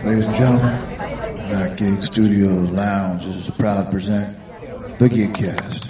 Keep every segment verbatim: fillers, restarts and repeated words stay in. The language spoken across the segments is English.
Ladies and gentlemen, Back Gig Studios Lounge is proud to present the Gigcast.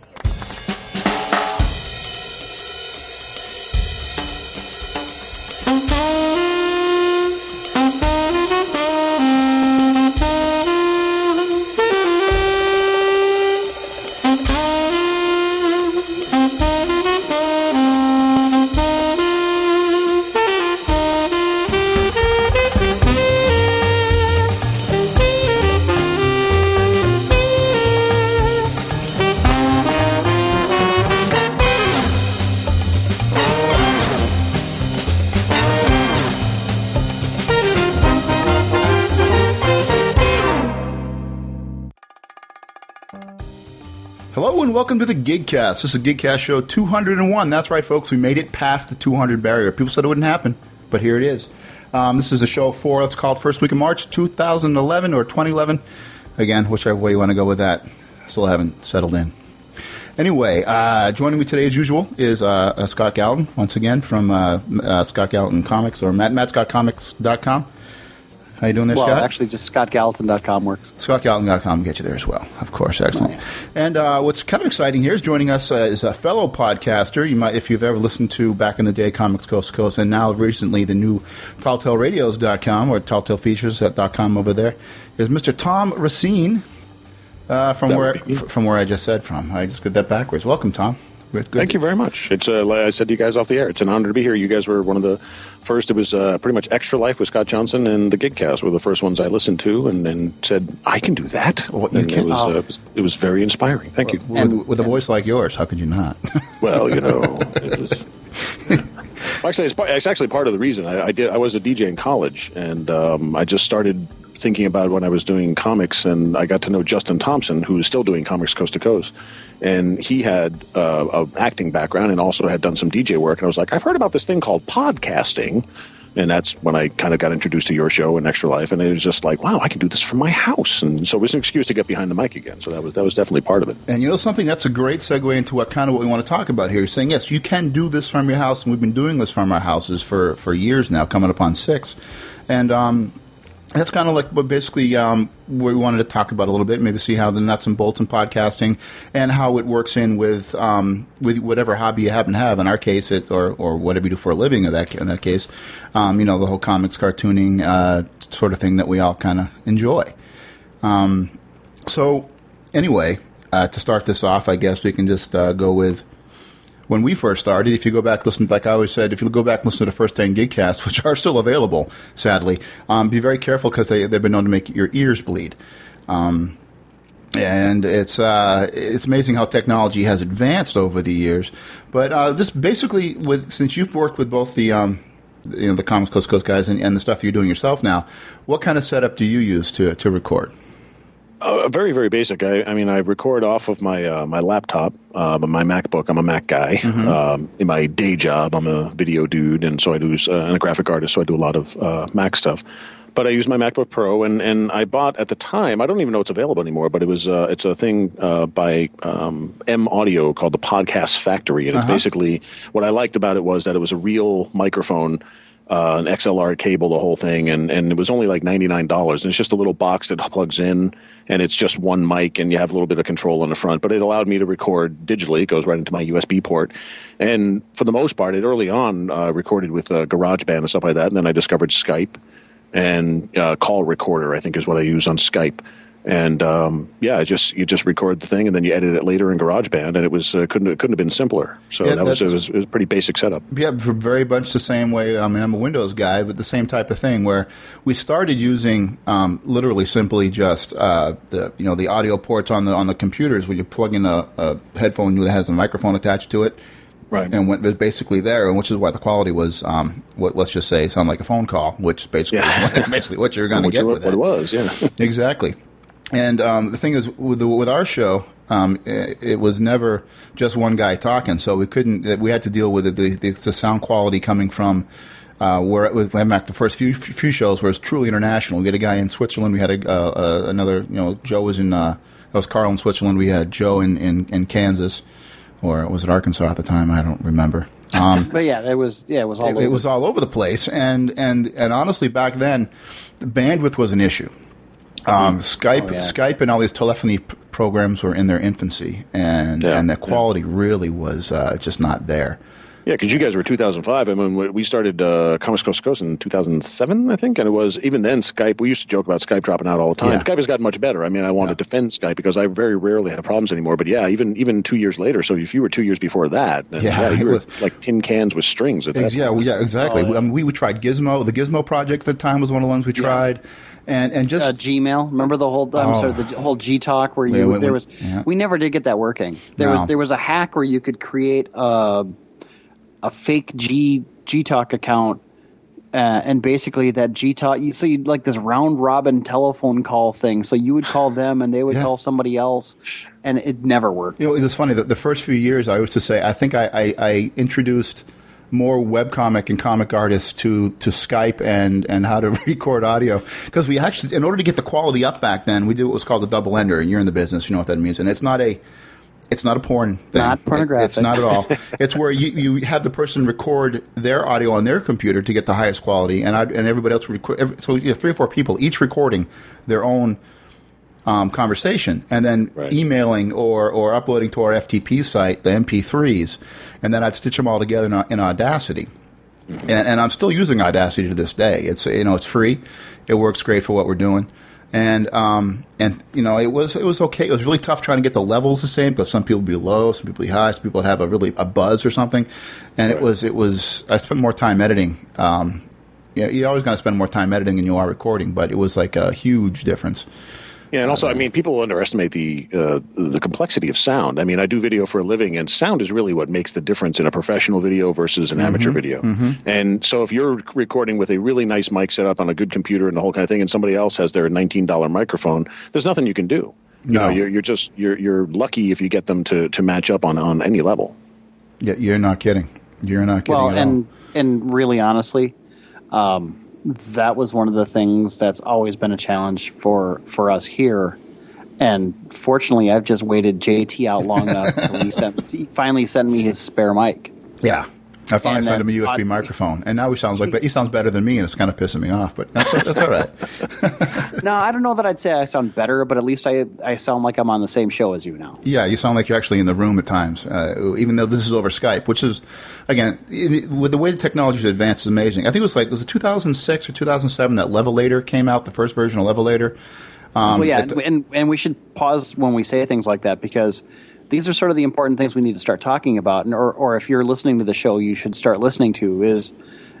Welcome to the Gigcast. This is Gigcast show two hundred one. That's right, folks. We made it past the two hundred barrier. People said it wouldn't happen, but here it is. Um, this is the show for, let's call it first week of March two thousand eleven or twenty eleven. Again, whichever way you want to go with that. Still haven't settled in. Anyway, uh, joining me today as usual is uh, uh, Scott Gallatin, once again, from uh, uh, Scott Gallatin Comics, or Matt, matt scott comics dot com. How you doing there, well, Scott? Well, actually, just scott gallatin dot com works. scott gallatin dot com will get you there as well, of course. Excellent. Right. And uh, what's kind of exciting here is joining us uh, is a fellow podcaster. You might, if you've ever listened to back in the day Comics Coast to Coast, and now recently the new tall tale radios dot com or tall tale features dot com over there, is Mister Tom Racine uh, from where f- from where I just said from. I just got that backwards. Welcome, Tom. Good. Thank you very much. It's uh, like I said to you guys off the air, it's an honor to be here. You guys were one of the first. It was uh, pretty much Extra Life with Scott Johnson and the Gigcast were the first ones I listened to, and, and said, I can do that. Well, and can, it, was, oh. uh, it, was, it was very inspiring. Thank well, you. With, and, with a voice like yours, how could you not? Well, you know, it was... Actually, it's, it's actually part of the reason. I, I did. I was a D J in college, and um, I just started thinking about when I was doing comics, and I got to know Justin Thompson, who is still doing Comics Coast to Coast. And he had uh, an acting background and also had done some D J work. And I was like, I've heard about this thing called podcasting. And that's when I kind of got introduced to your show and Extra Life. And it was just like, wow, I can do this from my house. And so it was an excuse to get behind the mic again. So that was that was definitely part of it. And you know something? That's a great segue into what kind of what we want to talk about here. You're saying, yes, you can do this from your house. And we've been doing this from our houses for, for years now, coming up on six. And um, that's kind of like what basically um, we wanted to talk about a little bit, maybe see how the nuts and bolts in podcasting and how it works in with um, with whatever hobby you happen to have. In our case, it or or whatever you do for a living. In that in that case, um, you know, the whole comics, cartooning uh, sort of thing that we all kind of enjoy. Um, so anyway, uh, to start this off, I guess we can just uh, go with. When we first started, if you go back, listen, like I always said, if you go back and listen to the first ten Gigcasts, which are still available, sadly, um, be very careful because they, they've been known to make your ears bleed. Um, and it's uh, it's amazing how technology has advanced over the years. But uh, just basically, with since you've worked with both the um, you know the Comics Coast to Coast guys and, and the stuff you're doing yourself now, what kind of setup do you use to to record? Uh, very, very basic. I, I mean, I record off of my uh, my laptop, uh, my MacBook. I'm a Mac guy. Mm-hmm. Um, in my day job, I'm a video dude, and so I do, uh, and a graphic artist, so I do a lot of uh, Mac stuff. But I use my MacBook Pro, and, and I bought at the time, I don't even know it's available anymore, but it was uh, it's a thing uh, by um, M Audio called the Podcast Factory, and uh-huh. it's basically, what I liked about it was that it was a real microphone. Uh, an X L R cable, the whole thing, and, and it was only like ninety-nine dollars. And it's just a little box that plugs in, and it's just one mic, and you have a little bit of control on the front. But it allowed me to record digitally. It goes right into my U S B port. And for the most part, it early on uh, recorded with uh, GarageBand and stuff like that. And then I discovered Skype and uh, Call Recorder, I think is what I use on Skype. And um, yeah, I just you just record the thing, and then you edit it later in GarageBand, and it was uh, couldn't it couldn't have been simpler. So yeah, that was it, was it was a pretty basic setup. Yeah, very much the same way. I mean, I'm a Windows guy, but the same type of thing where we started using um, literally simply just uh, the you know the audio ports on the on the computers where you plug in a, a headphone that has a microphone attached to it. Right. And went basically there, and which is why the quality was, um, what let's just say, sound like a phone call, which basically yeah. basically what you're going to get with what it. What it was, yeah. Exactly. And um, the thing is, with, the, with our show, um, it, it was never just one guy talking, so we couldn't. We had to deal with it, the, the, the sound quality coming from uh, where it was. Back the first few few shows where it's truly international. We had a guy in Switzerland. We had a, uh, uh, another. You know, Joe was in. Uh, that was Carl in Switzerland. We had Joe in, in, in Kansas, or was it Arkansas at the time? I don't remember. Um, But yeah, it was yeah, it was all it, over. it was all over the place, and and and honestly, back then, the bandwidth was an issue. Um, Skype, Oh, yeah. Skype, and all these telephony p- programs were in their infancy, and Yeah, and the yeah. quality really was uh, just not there. Yeah, because you guys were two thousand five. I mean, we started uh, Comics Coast to Coast in two thousand seven, I think, and it was even then Skype. We used to joke about Skype dropping out all the time. Yeah. Skype has gotten much better. I mean, I want to defend Skype because I very rarely have problems anymore. But yeah, even even two years later. So if you were two years before that, then, Yeah, yeah, it you were was- like tin cans with strings at that. Ex- yeah, point. well, yeah, exactly. Oh, yeah. I mean, we, we tried Gizmo. The Gizmo project at the time was one of the ones we tried, and and just uh, Gmail. Remember the whole I'm Oh. sorry, the whole G Talk where you Yeah, we- there we- was yeah. we never did get that working. There No. was there was a hack where you could create a a fake G G Talk account. Uh, and basically, that G Talk, you so you'd like this round robin telephone call thing. So you would call them, and they would Yeah. call somebody else, and it never worked. You know, it was funny that the first few years I used to say, I think I, I, I introduced more webcomic and comic artists to, to Skype and, and how to record audio. Because we actually, in order to get the quality up back then, we did what was called a double ender, and you're in the business, you know what that means. And it's not a, it's not a porn thing. Not pornographic. It- it's not at all. It's where you, you have the person record their audio on their computer to get the highest quality, and I, and everybody else record. Every, so you have three or four people each recording their own um, conversation, and then Right. emailing or, or uploading to our F T P site the M P threes, and then I'd stitch them all together in, in Audacity. And, and I'm still using Audacity to this day. It's you know it's free, it works great for what we're doing, and um and you know it was it was okay. It was really tough trying to get the levels the same because some people would be low, some people would be high, some people would have a really a buzz or something, and it Right. was it was I spent more time editing. Um, yeah, you're always going to spend more time editing than you are recording, but it was like a huge difference. Yeah, and also, I mean, people underestimate the uh, the complexity of sound. I mean, I do video for a living, and sound is really what makes the difference in a professional video versus an amateur video. And so, if you're recording with a really nice mic set up on a good computer and the whole kind of thing, and somebody else has their nineteen dollar microphone, there's nothing you can do. You No. know, you're, you're just you're you're lucky if you get them to, to match up on, on any level. Yeah, you're not kidding. You're not kidding Well, at and and really honestly, um, that was one of the things that's always been a challenge for for us here. And fortunately, I've just waited J T out long enough until he, sent, he finally sent me his spare mic. all. Yeah. I finally And sent him a then U S B odd- microphone, and now he sounds like he sounds better than me, and it's kind of pissing me off. But that's that's all right. No, I don't know that I'd say I sound better, but at least I I sound like I'm on the same show as you now. Yeah, you sound like you're actually in the room at times, uh, even though this is over Skype, which is, again, in, with the way the technology has advanced, is amazing. I think it was like, was it two thousand six or two thousand seven that Levelator came out, the first version of Levelator? Um, well, yeah, it- and and we should pause when we say things like that because these are sort of the important things we need to start talking about, and or or if you're listening to the show, you should start listening to is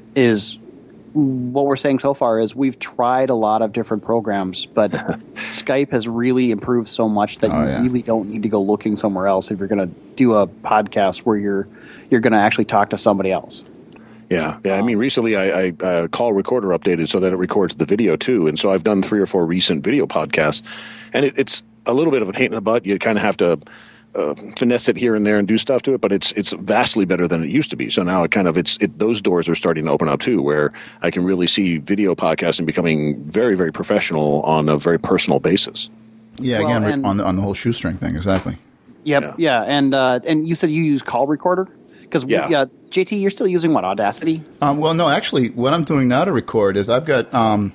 is what we're saying so far is we've tried a lot of different programs, but Skype has really improved so much that Oh, you yeah. really don't need to go looking somewhere else if you're going to do a podcast where you're you're going to actually talk to somebody else. Yeah, yeah. I mean, recently I, I uh, Call Recorder updated so that it records the video too, and so I've done three or four recent video podcasts, and it, it's a little bit of a pain in the butt. You kind of have to uh, finesse it here and there and do stuff to it, but it's it's vastly better than it used to be. So now it kind of it's it, those doors are starting to open up too, where I can really see video podcasting becoming very very professional on a very personal basis. yeah, Well, again, and- on the, on the whole shoestring thing, exactly. Yep, Yeah. yeah, and uh, and you said you use Call Recorder because Yeah. yeah, J T, you're still using what, Audacity? Um, well, no, actually, what I'm doing now to record is I've got, um,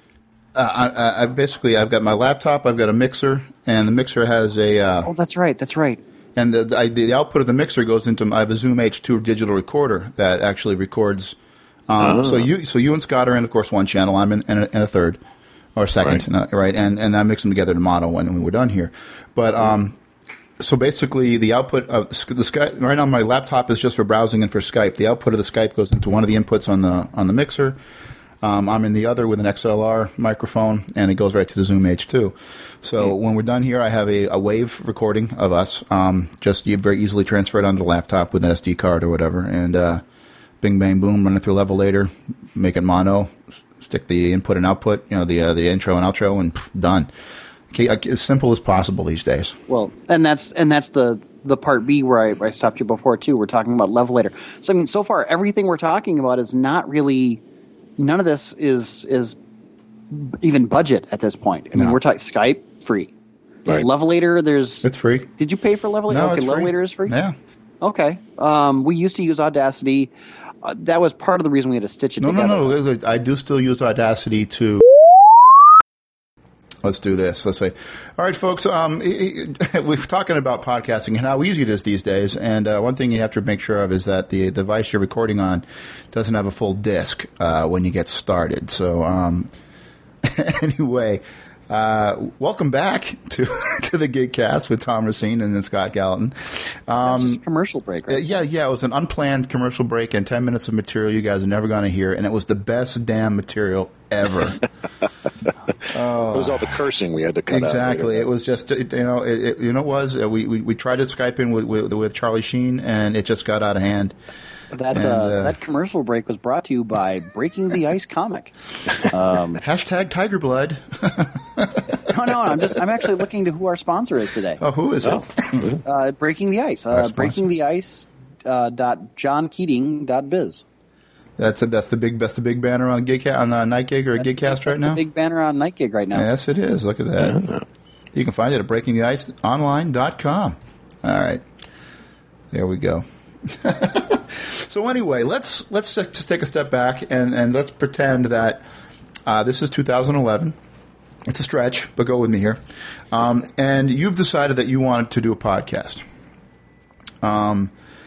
uh, I, I, I basically, I've got my laptop, I've got a mixer, and the mixer has a, uh, Oh, that's right, that's right. and the, the, I- the output of the mixer goes into, I have a Zoom H two digital recorder that actually records. Um, So you, so you and Scott are in, of course, one channel. I'm in, in, a, in a third or second, Right. right? right? And and I mix them together in mono when, when we're done here. But um, so basically, the output of the Skype right now, my laptop is just for browsing and for Skype. The output of the Skype goes into one of the inputs on the on the mixer. Um, I'm in the other with an X L R microphone, and it goes right to the Zoom H two. So Mm. when we're done here, I have a, a wave recording of us. Um, just you very easily transfer it onto the laptop with an S D card or whatever, and uh, bing, bang, boom, run it through Levelator, make it mono, s- stick the input and output, you know, the uh, the intro and outro, and pff, done. Okay, like, as simple as possible these days. Well, and that's and that's the the part B where I, I stopped you before too. We're talking about Levelator. So I mean, so far everything we're talking about is not really. None of this is is even budget at this point. I mean, No. we're talking Skype free, Right. Levelator. There's It's free. Did you pay for Levelator? No, okay, it's free. Levelator is free. Yeah. Okay. Um, we used to use Audacity. Uh, that was part of the reason we had to stitch it no, together. No, no, no. I do still use Audacity to... Let's do this. Let's say, all right, folks, um, we're talking about podcasting and how easy it is these days. And uh, one thing you have to make sure of is that the device you're recording on doesn't have a full disk uh, when you get started. So um, anyway, uh, welcome back to to the Gigcast with Tom Racine and then Scott Gallatin. Um, just a commercial break, right? Uh, yeah, yeah. It was an unplanned commercial break and ten minutes of material you guys are never going to hear. And it was the best damn material ever. Oh. It was all the cursing we had to cut exactly. out. It was just, you know, it, it, you know, it was uh, we, we we tried to Skype in with, with with Charlie Sheen, and it just got out of hand. That and, uh, uh, that commercial break was brought to you by Breaking the Ice comic. Um, Hashtag Tiger Blood. no, no, I'm just I'm actually looking to who our sponsor is today. Oh, who is oh. it? uh, Breaking the Ice. Uh, Breaking the Ice. Uh, dot John Keating dot biz. That's a, that's the big that's the big banner on Gig on the Night Gig or That's Gigcast that's right now. The big banner on Night Gig right now. Yes, it is. Look at that. Yeah. You can find it at breaking the ice online dot com. All right, there we go. So anyway, let's let's just take a step back and, and let's pretend that uh, this is two thousand eleven. It's a stretch, but go with me here. Um, and you've decided that you wanted to do a podcast. Um.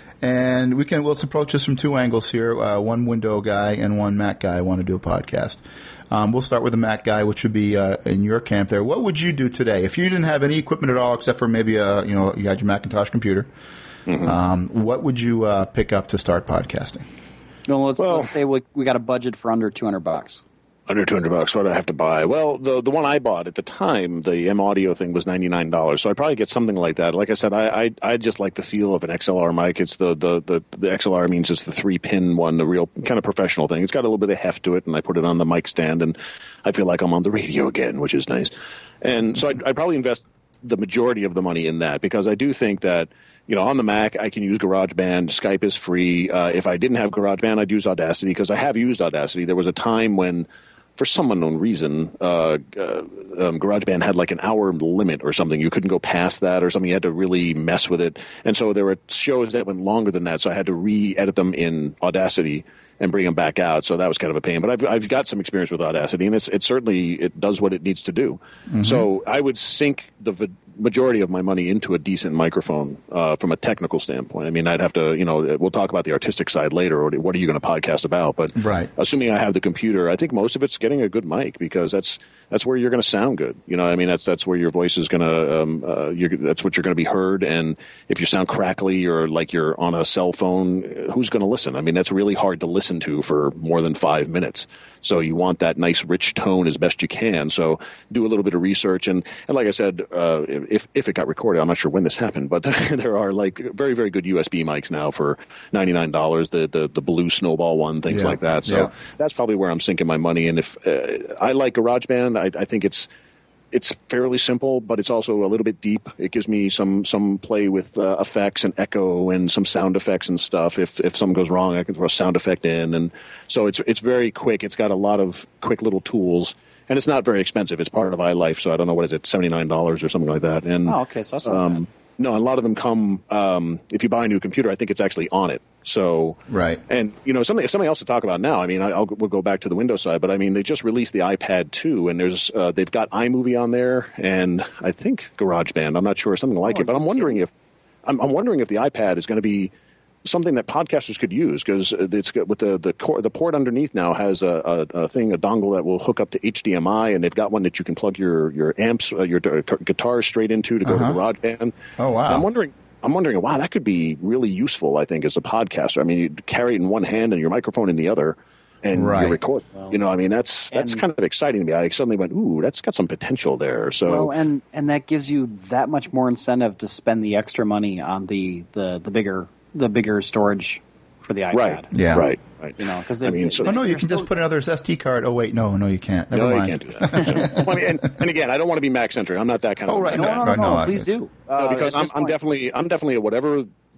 And we can let's approach this from two angles here. Uh, one window guy and one Mac guy want to do a podcast. Um, we'll start with the Mac guy, which would be uh, in your camp there. What would you do today if you didn't have any equipment at all, except for maybe a, you know you had your Macintosh computer? Mm-hmm. Um, what would you uh, pick up to start podcasting? No, let's, well, let's say we, we got a budget for under two hundred bucks. Under two hundred bucks, what do I have to buy? Well, the the one I bought at the time, the M Audio thing, was ninety-nine dollars. So I'd probably get something like that. Like I said, I I, I just like the feel of an X L R mic. It's the, the, the, the X L R means it's the three-pin one, the real kind of professional thing. It's got a little bit of heft to it, and I put it on the mic stand, and I feel like I'm on the radio again, which is nice. And so I'd, I'd probably invest the majority of the money in that, because I do think that, you know, on the Mac, I can use GarageBand. Skype is free. Uh, if I didn't have GarageBand, I'd use Audacity, because I have used Audacity. There was a time when, for some unknown reason, uh, uh, um, GarageBand had like an hour limit or something. You couldn't go past that or something. You had to really mess with it. And so there were shows that went longer than that, so I had to re-edit them in Audacity and bring them back out. So that was kind of a pain. But I've I've got some experience with Audacity, and it's it certainly it does what it needs to do. Mm-hmm. So I would sink the v- majority of my money into a decent microphone uh, from a technical standpoint. I mean, I'd have to, you know, we'll talk about the artistic side later, or what are you going to podcast about? But right. assuming I have the computer, I think most of it's getting a good mic, because that's that's where you're going to sound good. You know, I mean, that's that's where your voice is going to, um, uh, you're, that's what you're going to be heard. And if you sound crackly or like you're on a cell phone, who's going to listen? I mean, that's really hard to listen to for more than five minutes. So you want that nice, rich tone as best you can. So do a little bit of research. And, and like I said, uh, if if it got recorded, I'm not sure when this happened, but there are like very, very good U S B mics now for ninety-nine dollars, the, the, the Blue Snowball one, things yeah. like that. So yeah. that's probably where I'm sinking my money. And if uh, I like GarageBand, I, I think it's it's fairly simple, but it's also a little bit deep. It gives me some some play with uh, effects and echo and some sound effects and stuff. If if something goes wrong, I can throw a sound effect in, and so it's it's very quick. It's got a lot of quick little tools, and it's not very expensive. It's part of iLife, so I don't know what is it, seventy-nine dollars or something like that. And oh, okay, so that's not um, bad. No, a lot of them come. Um, if you buy a new computer, I think it's actually on it. So right, and you know something something else to talk about now. I mean, I, I'll we'll go back to the Windows side, but I mean they just released the iPad two, and there's uh, they've got iMovie on there, and I think GarageBand. I'm not sure, something like oh, it, but I'm wondering if I'm, I'm wondering if the iPad is going to be something that podcasters could use, because it's got, with the the, core, the port underneath now has a, a, a thing, a dongle that will hook up to H D M I, and they've got one that you can plug your your amps, uh, your uh, guitars straight into to go uh-huh. to GarageBand. Oh wow! And I'm wondering. I'm wondering, wow, that could be really useful, I think, as a podcaster. I mean, you carry it in one hand and your microphone in the other, and right. you record. Well, you know, I mean, that's that's and, kind of exciting to me. I suddenly went, ooh, that's got some potential there. So, well, and and that gives you that much more incentive to spend the extra money on the the, the bigger the bigger storage for the iPad. Right. Yeah. Right. Right. You know, because I mean, so, oh no, you can just put another S D card. Oh wait, no, no, you can't. Never no, mind. you can't do that. well, I mean, and, and again, I don't want to be Mac centric. I'm not that kind of. Oh right, no, no, no, right, no, no, please do. No, Uh, because I'm, I'm definitely I'm definitely a whatever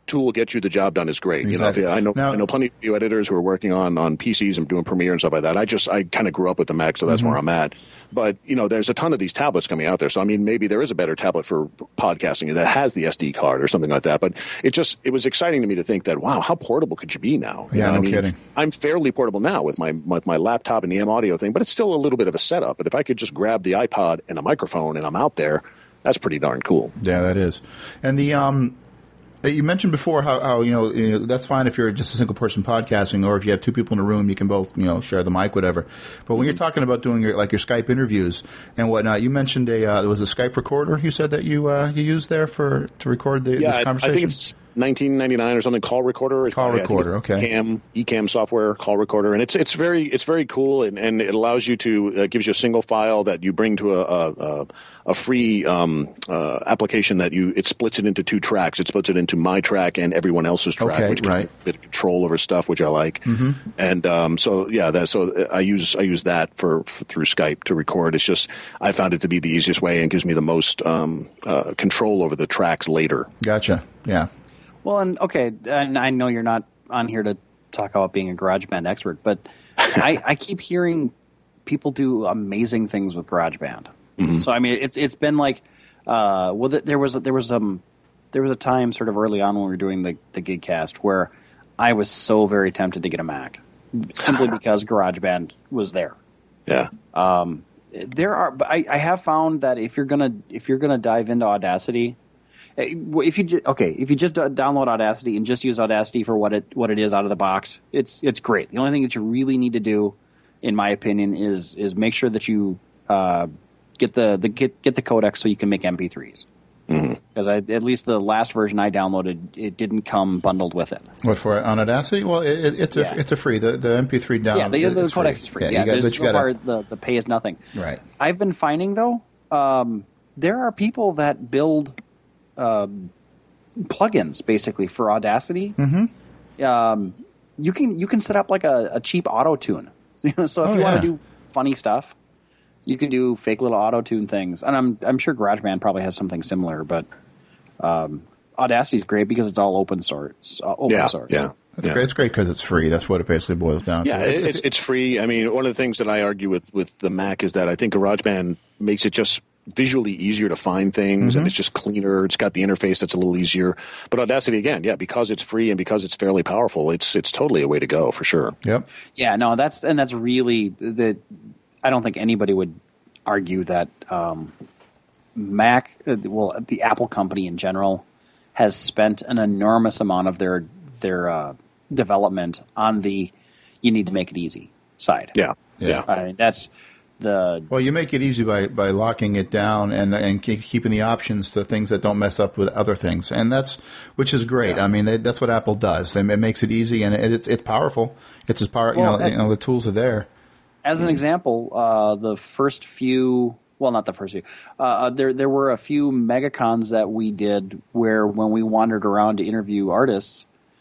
tool will get you the job done is great. Exactly. You know, I know Now, I know plenty of you editors who are working on, on P Cs and doing Premiere and stuff like that. I just I kind of grew up with the Mac, so that's mm-hmm. where I'm at. But you know, there's a ton of these tablets coming out there. So I mean, maybe there is a better tablet for podcasting that has the S D card or something like that. But it just it was exciting to me to think that wow, how portable could you be now? You yeah, know, no I mean, kidding. I'm fairly portable now with my with my laptop and the M Audio thing, but it's still a little bit of a setup. But if I could just grab the iPod and a microphone and I'm out there, that's pretty darn cool. Yeah, that is. And the um. You mentioned before how, how you, know, you know that's fine if you're just a single person podcasting, or if you have two people in a room, you can both you know share the mic, whatever. But when you're talking about doing your like your Skype interviews and whatnot, you mentioned a uh, there was a Skype recorder. You said that you uh, you used there for to record the, yeah, this conversation. I think it's nineteen ninety-nine or something. Call recorder. Call yeah, recorder. Okay. Ecamm, Ecamm software. Call recorder, and it's it's very it's very cool, and, and it allows you to uh, gives you a single file that you bring to a a, a free um, uh, application that you it splits it into two tracks. It splits it into my track and everyone else's track, okay, which gives right. you a bit of control over stuff, which I like. Mm-hmm. And um, so yeah, that so I use I use that for, for through Skype to record. It's just I found it to be the easiest way and gives me the most um, uh, control over the tracks later. Gotcha. Yeah. Well, and okay, and I know you're not on here to talk about being a GarageBand expert, but I, I keep hearing people do amazing things with GarageBand. Mm-hmm. So I mean, it's it's been like, uh, well, there was there was um there was a time sort of early on when we were doing the the GigCast where I was so very tempted to get a Mac simply because GarageBand was there. Yeah. Um, there are, but I, I have found that if you're gonna if you're gonna dive into Audacity. If you just, okay, if you just download Audacity and just use Audacity for what it what it is out of the box, it's it's great. The only thing that you really need to do, in my opinion, is is make sure that you uh, get the, the get get the codec so you can make M P threes. Because mm-hmm. at least the last version I downloaded, it didn't come bundled with it. What for on Audacity? Well, it, it, it's a yeah. it's a free the the M P three down. Yeah, the, the codec free. is free. Yeah, yeah, you got, but so you gotta, far the the pay is nothing. Right. I've been finding though, um, there are people that build. Um, plugins basically for Audacity. Mm-hmm. Um, you can you can set up like a, a cheap auto tune. You know, so if oh, you yeah. want to do funny stuff, you can do fake little auto tune things. And I'm I'm sure GarageBand probably has something similar, but um, Audacity is great because it's all open source. Uh, open yeah, source. Yeah. It's yeah. great. It's great because it's free. That's what it basically boils down yeah, to. Yeah, it's, it's free. I mean, one of the things that I argue with, with the Mac is that I think GarageBand makes it just visually easier to find things, mm-hmm. and it's just cleaner. It's got the interface that's a little easier. But Audacity, again, yeah, because it's free and because it's fairly powerful, it's it's totally a way to go for sure. Yep. Yeah, no, that's and that's really the. I don't think anybody would argue that um, Mac, well, the Apple company in general, has spent an enormous amount of their their uh, development on the you need to make it easy side. Yeah, yeah. yeah. I mean, that's the well, you make it easy by, by locking it down and and keep, keeping the options to things that don't mess up with other things, and that's which is great. Yeah. I mean, it, that's what Apple does. It makes it easy and it, it's it's powerful. It's as power. Well, you know, and, you know, the tools are there. As an example, uh, the first few. Well, not the first few. Uh, there, there were a few megacons that we did where, when we wandered around to interview artists,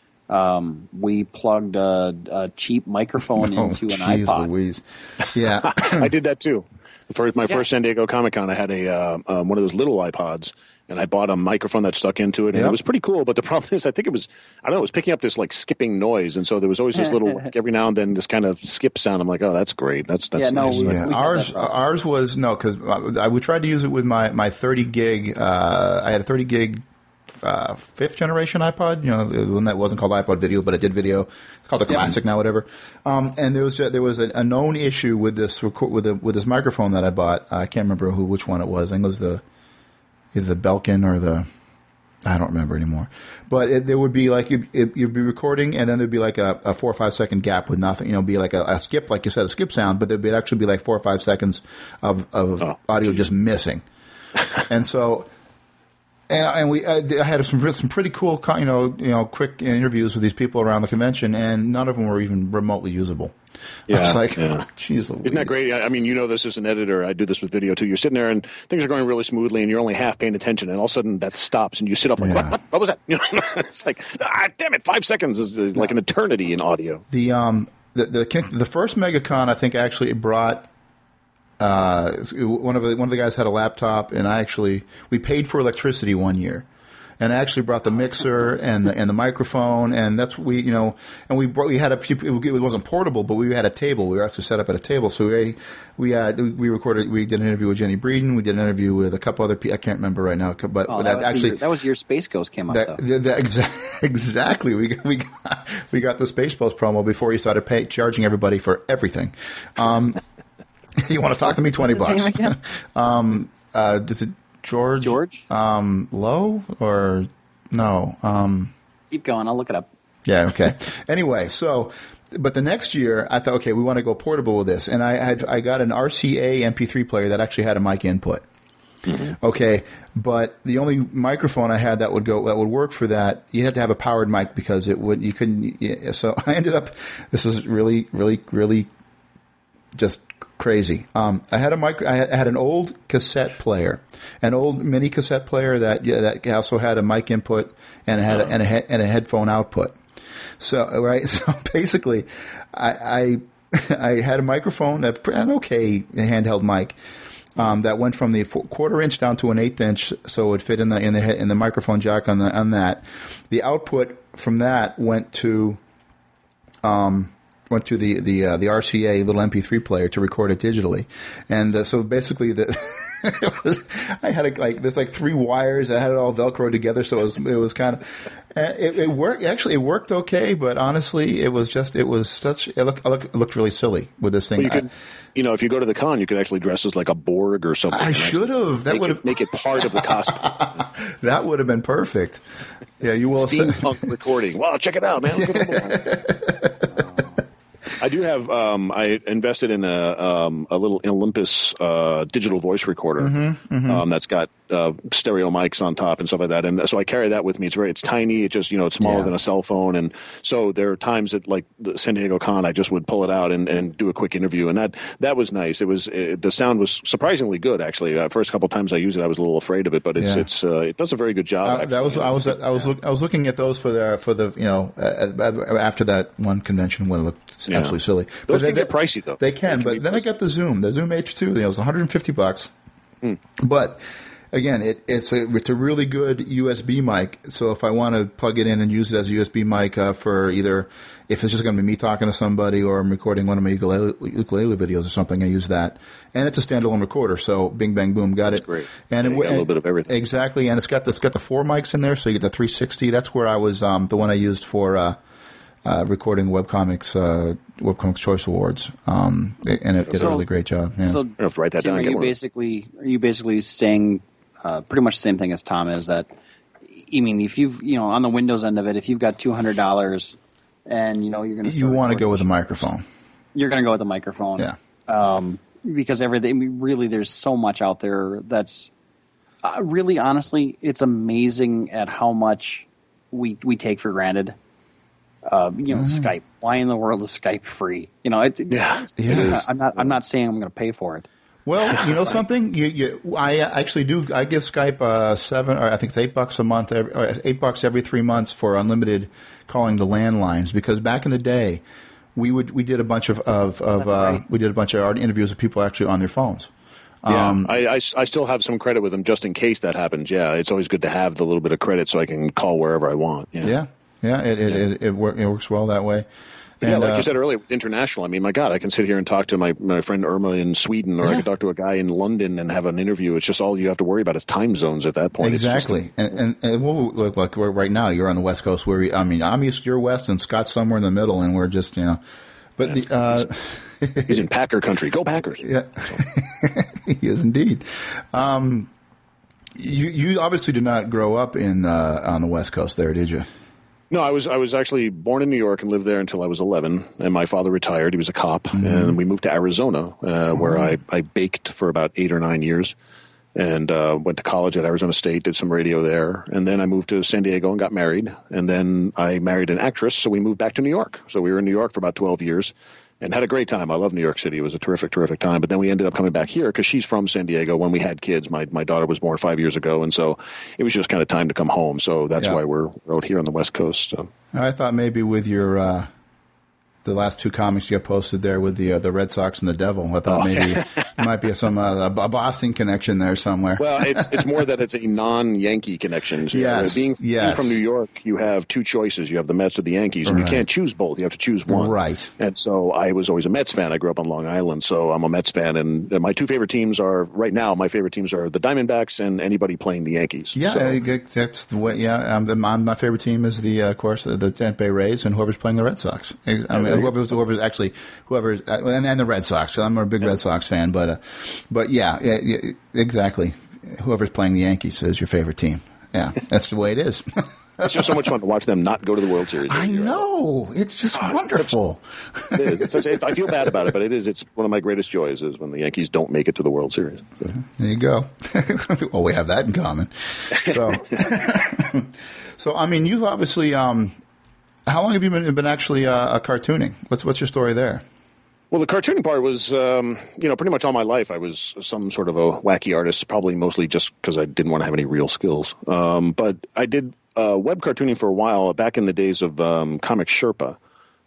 um, we plugged a, a cheap microphone oh, into an geez iPod. Louise. Yeah, I did that too. For my yeah. first San Diego Comic Con, I had a uh, um, one of those little iPods, and I bought a microphone that stuck into it, and yep. it was pretty cool. But the problem is, I think it was, I don't know, it was picking up this like skipping noise, and so there was always this little, like, every now and then, this kind of skip sound. I'm like, oh, that's great. That's that's yeah, no, nice. we, yeah. we ours ours was no because I we tried to use it with my my thirty gig. Uh, I had a thirty gig. Uh, fifth generation iPod, you know, the one that wasn't called iPod Video, but it did video. It's called a Classic yeah. now, whatever. Um, and there was a, there was a, a known issue with this record, with the, with this microphone that I bought. I can't remember who which one it was. I think it was the either the Belkin or the I don't remember anymore. But it, there would be like you'd, it, you'd be recording, and then there'd be like a, a four or five second gap with nothing. You know, be like a, a skip, like you said, a skip sound, but there'd be actually be like four or five seconds of of oh, audio geez. just missing. And so. And, and we, I had some some pretty cool, you know, you know, quick interviews with these people around the convention, and none of them were even remotely usable. Yeah, I was like, yeah. "Geez, Isn't that great?" I mean, you know, this as an editor, I do this with video too. You're sitting there, and things are going really smoothly, and you're only half paying attention, and all of a sudden that stops, and you sit up like, yeah. what, "What was that?" You know, it's like, ah, damn it, five seconds is like an eternity in audio. The um, the the, the first MegaCon, I think, actually brought. Uh, one of the one of the guys had a laptop, and I actually we paid for electricity one year, and I actually brought the mixer and the and the microphone, and that's what we you know, and we brought, we had a it wasn't portable, but we had a table. We were actually set up at a table, so we we had we recorded we did an interview with Jenny Breeden, we did an interview with a couple other people. I can't remember right now, but, oh, but that, actually your, that was your Space Ghost came up. That, though. that, exa- exactly. We got, we got we got the Space Post promo before he started pay, charging everybody for everything. Um, you want to talk to me? Twenty bucks. um, uh, is it George? George? Um, Lowe or no? Um, Keep going. I'll look it up. Yeah. Okay. Anyway, so. But the next year, I thought, okay, we want to go portable with this, and I had I got an R C A M P three player that actually had a mic input. Mm-hmm. Okay, but the only microphone I had that would go that would work for that, you had to have a powered mic because it would you couldn't. Yeah, so I ended up. This is really, really, really just crazy. Um, I had a mic. I had, I had an old cassette player, an old mini cassette player that yeah, that also had a mic input and it had a, and a he, and a headphone output. So right, so basically, I I, I had a microphone, an okay handheld mic, um, that went from the quarter inch down to an eighth inch, so it would fit in the in the in the microphone jack on the on that. The output from that went to, um, went to the the uh, the R C A little M P three player to record it digitally, and uh, so basically the. It was, I had a, like there's like three wires. I had it all Velcro together, so it was it was kind of it, it worked. Actually, it worked okay, but honestly, it was just it was such it looked it looked really silly with this thing. Well, you could, I, you know, if you go to the con, you could actually dress as like a Borg or something. I should have. That would have make it part of the costume. That would have been perfect. Yeah, you will. Steampunk recording. Wow, check it out, man. Look at the I do have. Um, I invested in a um, a little Olympus uh, digital voice recorder mm-hmm, mm-hmm. Um, that's got uh, stereo mics on top and stuff like that. And so I carry that with me. It's very. It's tiny. It's just you know it's smaller yeah. than a cell phone. And so there are times at like the San Diego Con, I just would pull it out and, and do a quick interview. And that that was nice. It was it, the sound was surprisingly good actually. The uh, first couple of times I used it, I was a little afraid of it, but it's yeah. it's uh, it does a very good job. Uh, that was I was I was look, I was looking at those for the for the you know uh, after that one convention when it looked absolutely yeah. silly. Those but can they, get pricey though. They can, they can but then pricey. I got the Zoom, the Zoom H two. You know, it was one hundred fifty bucks. Mm. But again, it, it's a it's a really good U S B mic. So if I want to plug it in and use it as a U S B mic uh, for either if it's just going to be me talking to somebody or I'm recording one of my ukulele, ukulele videos or something, I use that. And it's a standalone recorder, so bing bang boom, got That's it. Great. And yeah, it, got a little bit of everything. Exactly, and it's got the, it's got the four mics in there, so you get the three sixty. That's where I was um, the one I used for. Uh, Uh, recording webcomics, uh, webcomics Choice Awards, um, and it did so, a really great job. Yeah. So, I have to write that Tim, down. Are you basically are you basically saying uh, pretty much the same thing as Tom is that? I mean, if you've you know on the Windows end of it, if you've got two hundred dollars, and you know you're going to you want to go with a microphone, you're going to go with a microphone, yeah, um, because everything I mean, really there's so much out there that's uh, really honestly it's amazing at how much we we take for granted. Uh, you know, mm-hmm. Skype. Why in the world is Skype free? You know, it, yeah, it is. I'm not. I'm not saying I'm going to pay for it. Well, you know something. You, you, I actually do. I give Skype uh, seven, or I think it's eight bucks a month, every, or eight bucks every three months for unlimited calling to landlines. Because back in the day, we would we did a bunch of of, of uh, we did a bunch of art interviews with people actually on their phones. Yeah, um, I, I, I still have some credit with them just in case that happens. Yeah, it's always good to have the little bit of credit so I can call wherever I want. Yeah. yeah. Yeah, it it, yeah. it, it, work, it works well that way. And, yeah, like uh, you said earlier, international. I mean, my God, I can sit here and talk to my, my friend Irma in Sweden, or yeah. I can talk to a guy in London and have an interview. It's just all you have to worry about is time zones at that point. Exactly. It's just, and and, and we'll, look, like right now, you're on the West Coast. Where we, I mean, I'm east, you're west, and Scott's somewhere in the middle, and we're just, you know. But yeah. the uh, he's, he's in Packer country. Go Packers! Yeah, he is indeed. Um, you you obviously did not grow up in uh, on the West Coast, there, did you? No, I was I was actually born in New York and lived there until I was eleven. And my father retired; he was a cop, mm-hmm. and we moved to Arizona, uh, mm-hmm. where I, I baked for about eight or nine years, and uh, went to college at Arizona State, did some radio there, and then I moved to San Diego and got married, and then I married an actress, so we moved back to New York. So we were in New York for about twelve years. And had a great time. I love New York City. It was a terrific, terrific time. But then we ended up coming back here because she's from San Diego when we had kids. My my daughter was born five years ago, and so it was just kind of time to come home. So that's yeah. why we're out here on the West Coast. So. I thought maybe with your uh, the last two comics you got posted there with the uh, the Red Sox and the Devil, I thought oh, maybe yeah. might be some uh, a Boston connection there somewhere. Well, it's it's more that it's a non-Yankee connection. So yes, being, yes. being from New York, you have two choices. You have the Mets or the Yankees, and right. you can't choose both. You have to choose one. Right. And so I was always a Mets fan. I grew up on Long Island, so I'm a Mets fan. And my two favorite teams are, right now, my favorite teams are the Diamondbacks and anybody playing the Yankees. Yeah, so, I, that's the way. Yeah, um, the, my, my favorite team is the, uh, of course, the, the Tampa Bay Rays, and whoever's playing the Red Sox. I mean, yeah, whoever's, whoever's actually whoever's uh, and, and the Red Sox. So I'm a big yeah. Red Sox fan, but uh, but yeah, yeah, yeah, exactly. Whoever's playing the Yankees is your favorite team. Yeah, that's the way it is. It's just so much fun to watch them not go to the World Series. I know. It's just oh, wonderful. It's such, it is. It's such, it, I feel bad about it, but it is. It's one of my greatest joys is when the Yankees don't make it to the World Series. So. There you go. Well, we have that in common. So, so I mean, you've obviously. Um, how long have you been been actually uh, cartooning? What's what's your story there? Well, the cartooning part was, um, you know, pretty much all my life. I was some sort of a wacky artist, probably mostly just because I didn't want to have any real skills. Um, but I did. Uh, web cartooning for a while, back in the days of um, Comic Sherpa.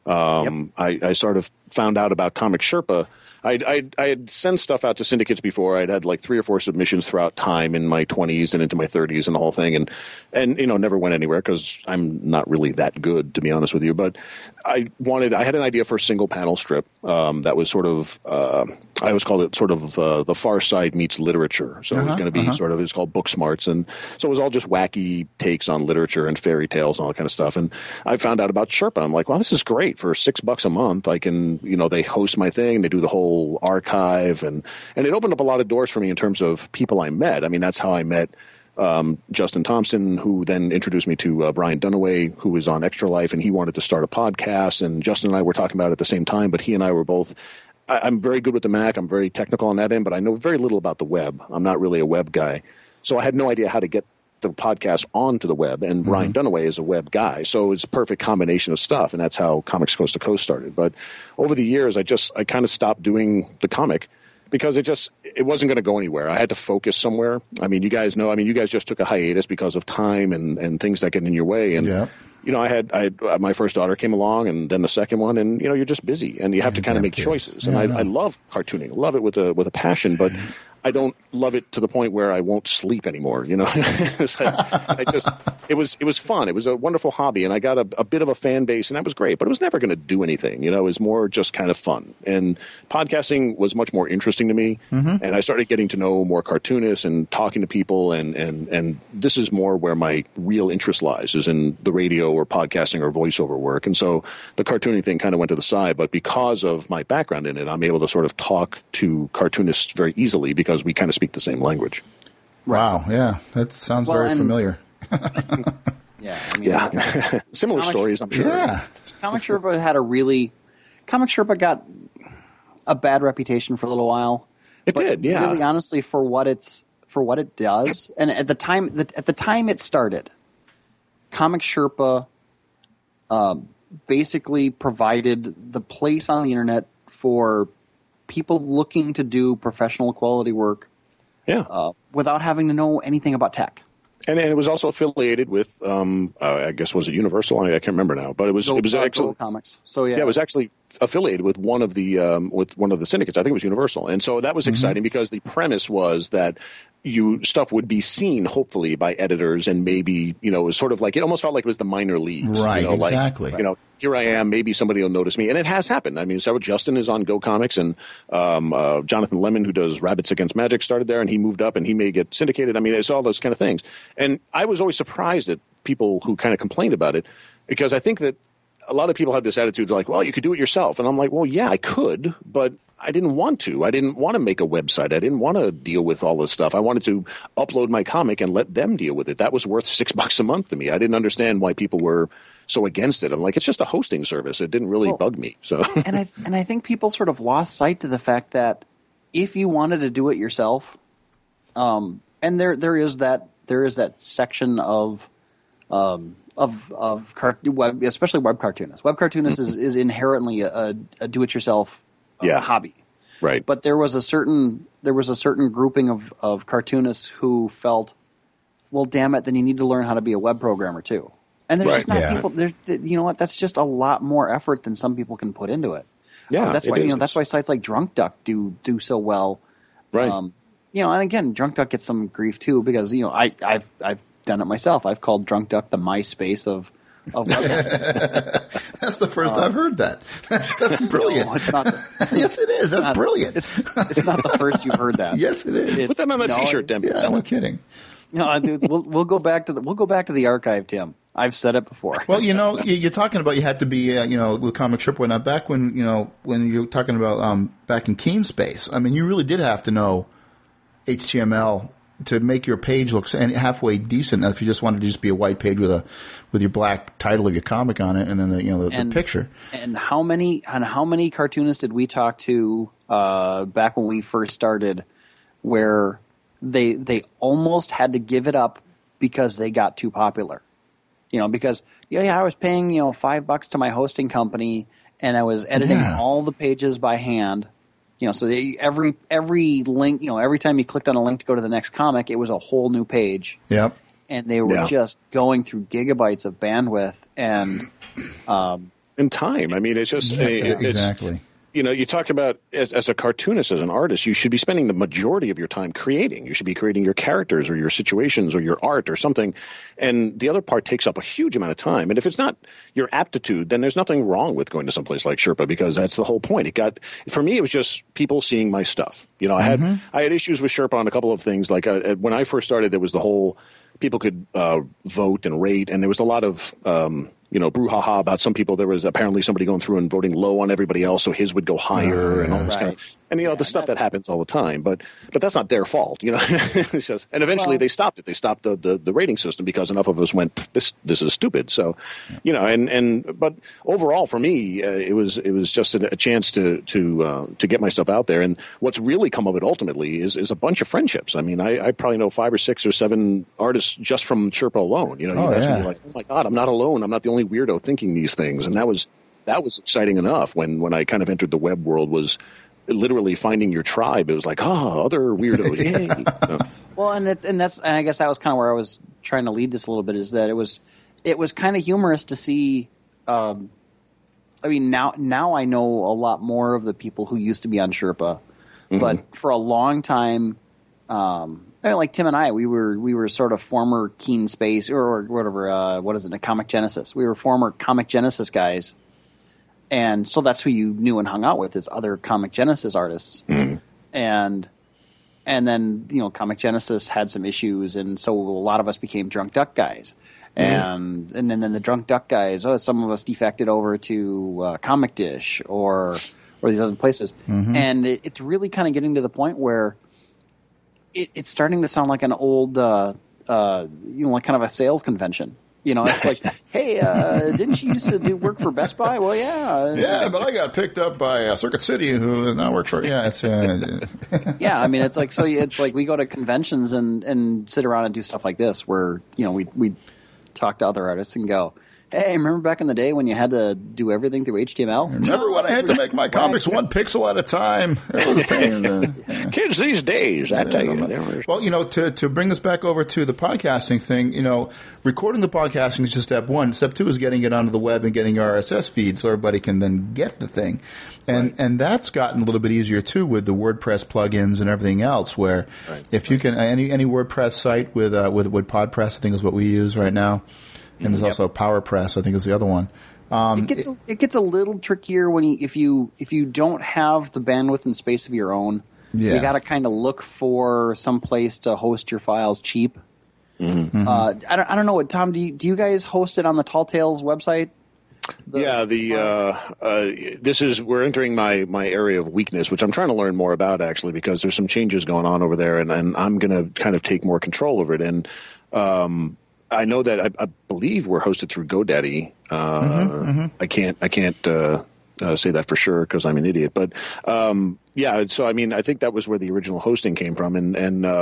Um, yep. I, I sort of found out about Comic Sherpa. I I I had sent stuff out to syndicates before. I'd had like three or four submissions throughout time in my twenties and into my thirties and the whole thing, and and you know never went anywhere because I'm not really that good, to be honest with you. But I wanted I had an idea for a single panel strip um, that was sort of uh, I always called it sort of uh, the Far Side meets literature. So uh-huh, it was going to be uh-huh. sort of it's called Book Smarts, and so it was all just wacky takes on literature and fairy tales and all that kind of stuff. And I found out about Sherpa. I'm like, well, this is great for six bucks a month. I can you know they host my thing, they do the whole archive, and and it opened up a lot of doors for me in terms of people I met. I mean, that's how I met um, Justin Thompson, who then introduced me to uh, Brian Dunaway, who was on Extra Life, and he wanted to start a podcast. And Justin and I were talking about it at the same time, but he and I were both. I, I'm very good with the Mac. I'm very technical on that end, but I know very little about the web. I'm not really a web guy, so I had no idea how to get the podcast onto the web, and mm-hmm. Brian Dunaway is a web guy, so it's a perfect combination of stuff, and that's how Comics Coast to Coast started. But over the years, I just I kind of stopped doing the comic because it just it wasn't going to go anywhere. I had to focus somewhere. I mean, you guys know. I mean, you guys just took a hiatus because of time and, and things that get in your way. And yeah. you know, I had I my first daughter came along, and then the second one, and you know, you're just busy, and you have to kind of make choices. And yeah, I, I love cartooning, love it with a with a passion, but. I don't love it to the point where I won't sleep anymore. You know, like, I just it was it was fun. It was a wonderful hobby, and I got a, a bit of a fan base, and that was great. But it was never going to do anything. You know, it was more just kind of fun. And podcasting was much more interesting to me. Mm-hmm. And I started getting to know more cartoonists and talking to people, and and and this is more where my real interest lies, is in the radio or podcasting or voiceover work. And so the cartooning thing kind of went to the side. But because of my background in it, I'm able to sort of talk to cartoonists very easily because because we kind of speak the same language. Wow, yeah, that sounds well, very familiar. yeah, I mean, yeah. Similar Comic, stories, I'm sure. Yeah. Comic Sherpa had a really, Comic Sherpa got a bad reputation for a little while. It did, yeah. Really, honestly, for what it's for what it does, and at the time, the, at the time it started, Comic Sherpa um, basically provided the place on the internet for people looking to do professional quality work yeah. uh, without having to know anything about tech. And, and it was also affiliated with, um, uh, I guess, was it Universal? I, I can't remember now, but it was Go, it was uh, actually comics. So yeah, yeah, it was actually affiliated with one of the um, with one of the syndicates. I think it was Universal, and so that was mm-hmm. exciting because the premise was that you stuff would be seen hopefully by editors, and maybe you know it was sort of like it almost felt like it was the minor leagues, right? You know, exactly. Like, you know, here I am. Maybe somebody will notice me, and it has happened. I mean, so Justin is on Go Comics, and um, uh, Jonathan Lemon, who does Rabbits Against Magic, started there, and he moved up, and he may get syndicated. I mean, it's all those kind of things. And I was always surprised at people who kind of complained about it, because I think that a lot of people have this attitude like, well, you could do it yourself. And I'm like, well, yeah, I could, but I didn't want to. I didn't want to make a website. I didn't want to deal with all this stuff. I wanted to upload my comic and let them deal with it. That was worth six bucks a month to me. I didn't understand why people were so against it. I'm like, it's just a hosting service. It didn't really well, bug me. So, and I and I think people sort of lost sight to the fact that if you wanted to do it yourself, um, and there there is that there is that section of um, of of car- web, especially web cartoonists. Web cartoonists is, is inherently a, a do-it-yourself uh, yeah. hobby, right? But there was a certain there was a certain grouping of, of cartoonists who felt, well, damn it, then you need to learn how to be a web programmer too. And there's right. just not yeah. people. There's, you know what? That's just a lot more effort than some people can put into it. Yeah, uh, that's it why is. you know that's why sites like Drunk Duck do do so well. Right. Um, you know, and again, Drunk Duck gets some grief too because you know I, I've I've done it myself. I've called Drunk Duck the MySpace of of websites. That's the first uh, I've heard that. That's brilliant. No, it's not the, yes, it is. That's not, brilliant. It's, it's not the first you've heard that. Yes, it is. It's, Put that on a no, T-shirt, Tim. Yeah, no kidding. No, dude, we'll we'll go back to the we'll go back to the archive, Tim. I've said it before. Well, you know, you're talking about you had to be, uh, you know, with Comic Strip whatnot. Back when, you know, when you're talking about um, back in Keen Space, I mean, you really did have to know H T M L to make your page look halfway decent. If you just wanted to just be a white page with a with your black title of your comic on it, and then the you know the, and, the picture. And how many and how many cartoonists did we talk to uh, back when we first started, where they they almost had to give it up because they got too popular. You know, because yeah, yeah, I was paying you know five bucks to my hosting company, and I was editing Yeah. all the pages by hand. You know, so they, every every link, you know, every time you clicked on a link to go to the next comic, it was a whole new page, Yep. and they were Yeah. just going through gigabytes of bandwidth and. Um, In time. I mean, it's just Yeah, it- it's, exactly. You know, you talk about as, as a cartoonist, as an artist, you should be spending the majority of your time creating. You should be creating your characters or your situations or your art or something. And the other part takes up a huge amount of time. And if it's not your aptitude, then there's nothing wrong with going to someplace like Sherpa, because that's the whole point. It got, for me, it was just people seeing my stuff. You know, I had, Mm-hmm. I had issues with Sherpa on a couple of things. Like uh, when I first started, there was the whole, people could uh, vote and rate, and there was a lot of, um, you know, brouhaha about some people. There was apparently somebody going through and voting low on everybody else, so his would go higher and all this Right. kind of, and you know, the stuff that happens all the time. But but that's not their fault, you know. It's just, and eventually Well- they stopped it. They stopped the, the, the rating system because enough of us went, this this is stupid. So, you know, and, and but overall for me, uh, it was it was just a, a chance to to uh, to get my stuff out there. And what's really come of it ultimately is is a bunch of friendships. I mean, I, I probably know five or six or seven artists just from Sherpa alone. You know, Oh, you guys yeah. can be like, oh my God, I'm not alone. I'm not the only weirdo thinking these things. And that was that was exciting enough when when I kind of entered the web world, was literally finding your tribe. It was like, oh, other weirdos. Yay. You know? Well, and it's and that's and I guess that was kind of where I was trying to lead this a little bit, is that it was it was kind of humorous to see. Um, I mean, now now I know a lot more of the people who used to be on Sherpa, Mm-hmm. but for a long time, um, I mean, like Tim and I, we were we were sort of former Keen Space or, or whatever. Uh, what is it? A Comic Genesis. We were former Comic Genesis guys, and so that's who you knew and hung out with, is other Comic Genesis artists, and. And then, you know, Comic Genesis had some issues, and so a lot of us became Drunk Duck guys. And and then, then the Drunk Duck guys, oh, some of us defected over to uh, Comic Dish or or these other places. And it, it's really kind of getting to the point where it, it's starting to sound like an old, uh, uh, you know, like kind of a sales convention. You know, it's like, hey, uh, didn't you used to do work for Best Buy? Well, yeah. Yeah, but I got picked up by uh, Circuit City, who now works for. Yeah, it's. Uh, Yeah, I mean, it's like so. It's like we go to conventions and, and sit around and do stuff like this, where you know we we talk to other artists and go, "Hey, remember back in the day when you had to do everything through H T M L? remember when I had to make my comics one pixel at a time? It was a pain. Uh, Kids these days, I tell you. they're- Well, you know, to, to bring us back over to the podcasting thing, you know, recording the podcasting is just step one. Step two is getting it onto the web and getting R S S feed so everybody can then get the thing. And and that's gotten a little bit easier, too, with the WordPress plugins and everything else, where Right. if you can, any any WordPress site with, uh, with, with PodPress, I think is what we use right now. And there's also PowerPress, I think is the other one. Um, It gets a, it gets a little trickier when you if you if you don't have the bandwidth and space of your own. Yeah. You got to kind of look for some place to host your files cheap. Mm-hmm. Uh, I don't I don't know what Tom, do you, do you guys host it on the Tall Tales website? The- yeah, the uh, uh, this is we're entering my my area of weakness, which I'm trying to learn more about, actually, because there's some changes going on over there, and, and I'm going to kind of take more control over it. And um, I know that I, I believe we're hosted through GoDaddy. Uh, Mm-hmm, I can't I can't uh, uh, say that for sure because I'm an idiot, but um, yeah. So I mean, I think that was where the original hosting came from, and and um,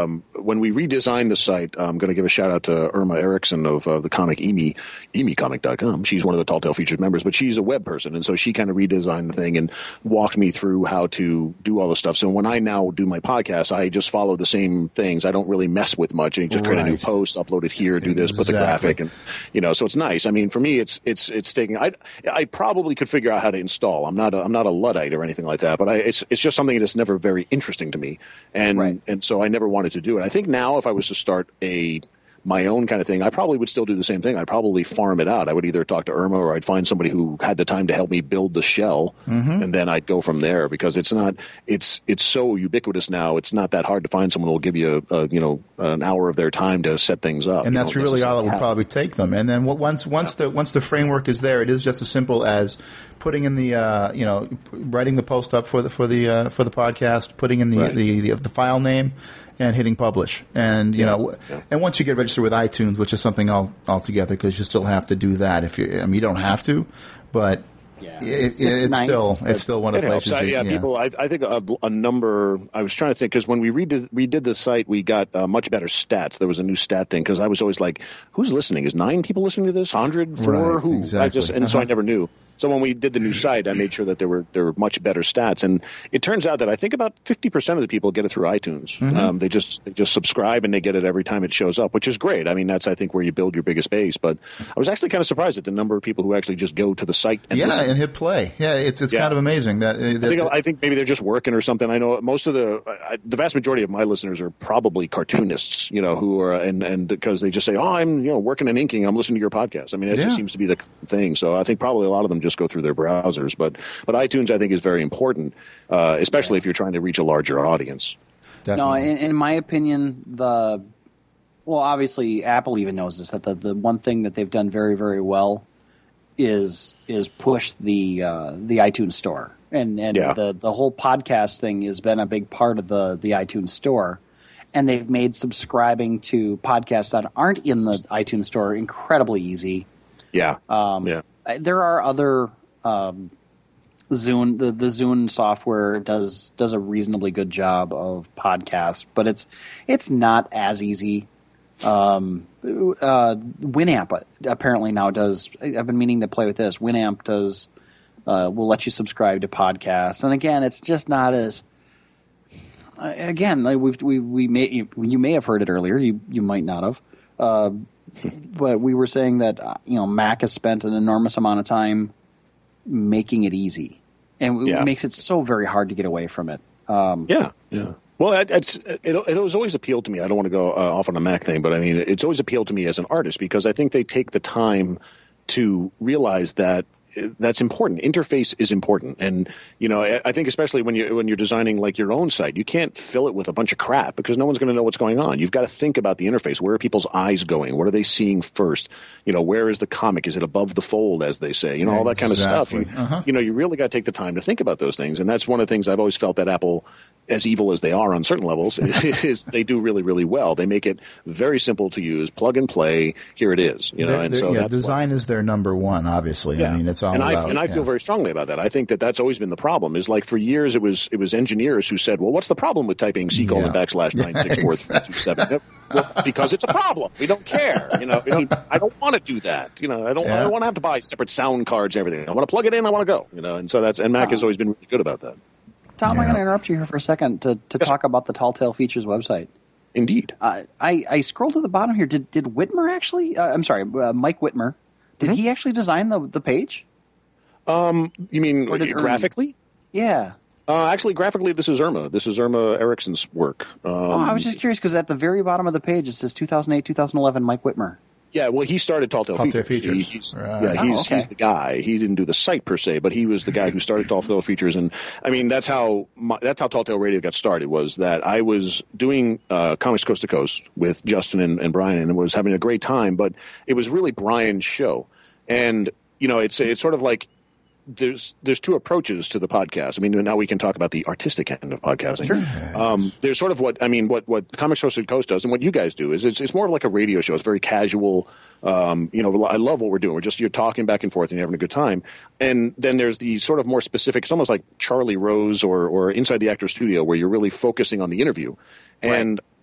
when we redesigned the site, I'm going to give a shout out to Irma Erickson of uh, the comic Emi, emi comic dot com. She's one of the Tall Tale Features members, but she's a web person, and so she kind of redesigned the thing and walked me through how to do all the stuff. So when I now do my podcast, I just follow the same things. I don't really mess with much. I just Right. create a new post, upload it here, do this, put the Exactly. graphic, and you know, so it's nice. I mean, for me, it's it's it's taking. I I probably could figure out how to install. I'm not a, I'm not a Luddite or anything like that, but I, it's it's just something that's never very interesting to me, and Right. and so I never wanted to do it. I think now if I was to start a my own kind of thing, I probably would still do the same thing. I'd probably farm it out. I would either talk to Irma or I'd find somebody who had the time to help me build the shell, Mm-hmm. and then I'd go from there because it's not it's it's so ubiquitous now. It's not that hard to find someone who will give you a, a you know an hour of their time to set things up. And You that's don't really all it would Yeah. probably take them. And then what- once once the once the framework is there, it is just as simple as putting in the uh, you know writing the post up for the for the uh, for the podcast, putting in the Right. the, the the file name, and hitting publish. And you Yeah. know, Yeah. and once you get registered with iTunes, which is something all altogether, because you still have to do that. If you, I mean, you don't have to, but Yeah. it, it, It's it's, nice, still but it's still one of It the helps. places. I, that- yeah, people. I, I think a, a number. I was trying to think because when we redid, redid the site, we got uh, much better stats. There was a new stat thing because I was always like, "Who's listening? Is nine people listening to this? Hundred? Four? Right, Who?" I exactly. just and so I Uh-huh. never knew. So when we did the new site, I made sure that there were there were much better stats, and it turns out that I think about fifty percent of the people get it through iTunes. Mm-hmm. Um, they just they just subscribe and they get it every time it shows up, which is great. I mean, that's I think where you build your biggest base. But I was actually kind of surprised at the number of people who actually just go to the site and yeah, listen. and hit play. Yeah, it's it's Yeah. kind of amazing that. uh, that I think I think maybe they're just working or something. I know most of the I, the vast majority of my listeners are probably cartoonists, you know, who are and and because they just say, "Oh, I'm you know working and inking. I'm listening to your podcast." I mean, it Yeah. just seems to be the thing. So I think probably a lot of them just go through their browsers. But but iTunes I think is very important, uh, especially if you're trying to reach a larger audience. No, definitely. in, in my opinion, the well, obviously, Apple even knows this. That the, the one thing that they've done very, very well is is push the uh, the iTunes store, and and Yeah. the the whole podcast thing has been a big part of the the iTunes store, and they've made subscribing to podcasts that aren't in the iTunes store incredibly easy. Yeah, Um, yeah. I- There are other um, Zune. The, the Zune software does does a reasonably good job of podcasts, but it's it's not as easy. Um, uh, Winamp apparently now does. I've been meaning to play with this. Winamp does uh, will let you subscribe to podcasts, and again, it's just not as. Uh, again, like we've we we may you, you may have heard it earlier. You you might not have. Uh, but we were saying that uh, you know Mac has spent an enormous amount of time making it easy, and it Yeah. makes it so very hard to get away from it. Um, Yeah, yeah. Well, it, it's it, it has always appealed to me. I don't want to go uh, off on a Mac thing, but I mean, it's always appealed to me as an artist because I think they take the time to realize that uh, that's important. Interface is important, and you know, I, I think especially when you when you're designing like your own site, you can't fill it with a bunch of crap because no one's going to know what's going on. You've got to think about the interface. Where are people's eyes going? What are they seeing first? You know, where is the comic? Is it above the fold, as they say? You know, all that kind of stuff. Exactly. You, Uh-huh. you know, you really got to take the time to think about those things, and that's one of the things I've always felt that Apple, as evil as they are on certain levels, is they do really, really well. They make it very simple to use, plug and play. Here it is. You know, They're- and they're- so yeah, that's design is their number one. Obviously, I mean, it's all and about. I and I feel yeah. very strongly about that. I think that that's always been the problem. Is like for years it was it was engineers who said, "Well, what's the problem with typing C colon Yeah. backslash nine six four three two seven?" Well, because it's a problem. We don't care. You know, we don't, I don't want to do that. You know, I don't. I Yeah. don't want to have to buy separate sound cards and everything. I want to plug it in. I want to go. You know, and so that's and Mac has always been really good about that. Tom, I'm Yeah. going to interrupt you here for a second to, to Yes. talk about the Tall Tale Features website. Indeed. Uh, I, I scrolled to the bottom here. Did did Whitmer actually? Uh, I'm sorry, uh, Mike Whitmer. Did he actually design the the page? You mean Or did Ernie? graphically? Yeah. Uh, actually, graphically, this is Irma. This is Irma Erickson's work. Um, Oh, I was just curious because at the very bottom of the page it says two thousand eight, two thousand eleven, Mike Whitmer. Yeah, well, he started Tall Tale Tall Tale Features. Features. He- he's, Right. Yeah, Oh, he's okay. he's the guy. He didn't do the site per se, but he was the guy who started Tall Tale Features. And I mean, that's how my, that's how Tall Tale Radio got started. Was that I was doing uh, Comics Coast to Coast with Justin and, and Brian, and was having a great time. But it was really Brian's show, and you know, it's it's sort of like. There's there's two approaches to the podcast. I mean, now we can talk about the artistic end of podcasting. Sure. Um, there's sort of what I mean, what what Comics Coast to Coast does, and what you guys do is it's it's more of like a radio show. It's very casual. Um, you know, I love what we're doing. We're just you're talking back and forth and you're having a good time. And then there's the sort of more specific. It's almost like Charlie Rose or or Inside the Actor's Studio, where you're really focusing on the interview. And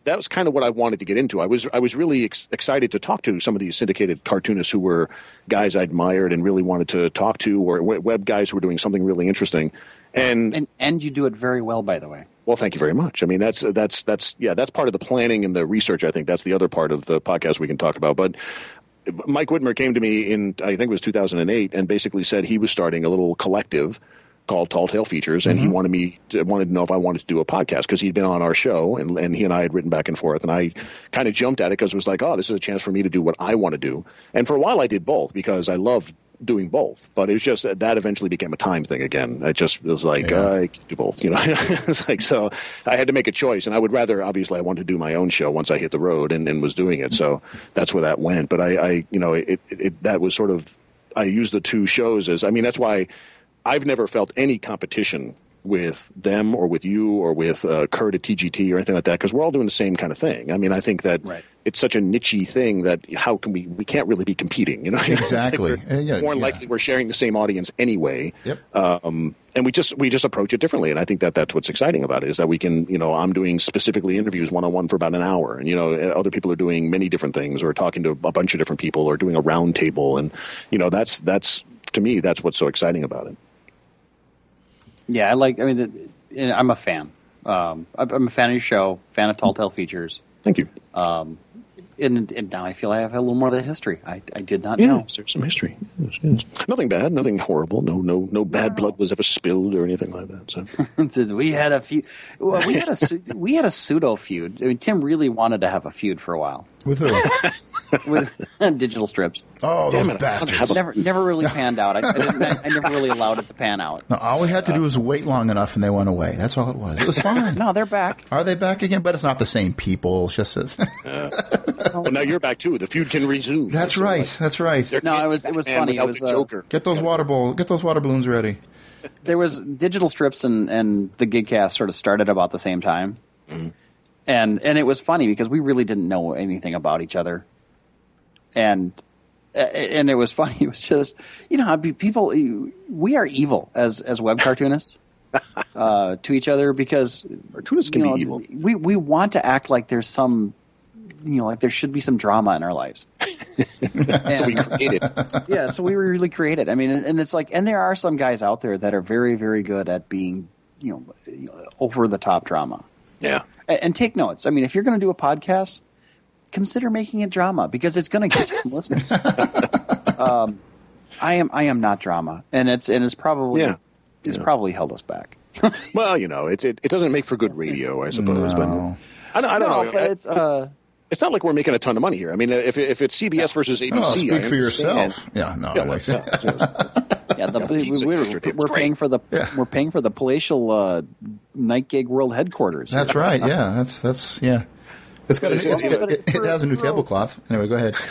that was kind of what I wanted to get into. I was I was really ex- excited to talk to some of these syndicated cartoonists who were guys I admired and really wanted to talk to, or web guys who were doing something really interesting. And, and and you do it very well, by the way. Well, thank you very much. I mean, that's that's that's yeah, that's part of the planning and the research. I think that's the other part of the podcast we can talk about. But Mike Whitmer came to me in, I think it was two thousand eight, and basically said he was starting a little collective called Tall Tale Features, and mm-hmm. he wanted me to, wanted to know if I wanted to do a podcast because he'd been on our show, and, and he and I had written back and forth, and I kind of jumped at it because it was like, oh, this is a chance for me to do what I want to do. And for a while I did both because I love doing both, but it was just that eventually became a time thing again. I just it was like, yeah. uh, I can do both, you know. It's like, so I had to make a choice, and I would rather, obviously, I wanted to do my own show once I hit the road and, and was doing it, so that's where that went. But I, I you know, it, it, it that was sort of, I used the two shows as, I mean, that's why I've never felt any competition with them or with you or with uh, Kurt at T G T or anything like that, because we're all doing the same kind of thing. I mean, I think that right. it's such a niche-y thing that how can we, we can't really be competing, you know? Exactly. Like yeah, more yeah. likely we're sharing the same audience anyway. Yep. Um, and we just we just approach it differently, and I think that that's what's exciting about it, is that we can, you know, I'm doing specifically interviews one-on-one for about an hour, and, you know, other people are doing many different things or talking to a bunch of different people or doing a round table, and, you know, that's, that's to me, that's what's so exciting about it. Yeah, I like, I mean, the, I'm a fan. Um, I'm a fan of your show, fan of Tall Tale Features. Thank you. Um, and, and now I feel I have a little more of the history. I, I did not yeah, know. There's some history. Yes, yes. Nothing bad, nothing horrible. No, no, no bad no. blood was ever spilled or anything like that. So it says we had a feud. Well, we had a we had a pseudo feud. I mean, Tim really wanted to have a feud for a while. With who? With Digital Strips. Oh, Damn those it. bastards! Never, never really panned out. I, I, didn't, I, I never really allowed it to pan out. No, all we had to do was wait long enough, and they went away. That's all it was. It was fine. No, they're back. Are they back again? But it's not the same people. It's just as. uh, well, now you're back too. The feud can resume. That's so right. like, That's right. No, it was it was funny. It was the uh, Joker. Get those water bowl. Get those water balloons ready. There was Digital Strips and, and the Gigcast sort of started about the same time, mm-hmm. and and it was funny because we really didn't know anything about each other, and and it was funny. It was just, you know, people, we are evil as as web cartoonists uh, to each other because cartoonists can you know, be evil. We we want to act like there's some, you know, like there should be some drama in our lives. And, so we created. Yeah, so we really created. I mean, and, and it's like, and there are some guys out there that are very, very good at being, you know, over the top drama. Yeah. And, and take notes. I mean, if you're going to do a podcast, consider making it drama because it's going to get you some listeners. um, I am, I am not drama, and it's and it's probably yeah. it's yeah. probably held us back. Well, you know, it's it, it doesn't make for good radio, I suppose. No. But I don't, I don't no, know. But I, it's, uh, it's not like we're making a ton of money here. I mean, if if it's C B S versus A B C, Oh, speak I for yourself. understand. Yeah, no. Yeah, I well, like yeah, yeah, the, Yeah, we, pizza we're, district, it we're was paying great. for the Yeah. we're paying for the palatial uh, Night Gig World headquarters. That's right. Yeah, that's that's yeah. It's got a, it's, it, it, it has a new tablecloth. Anyway, go ahead.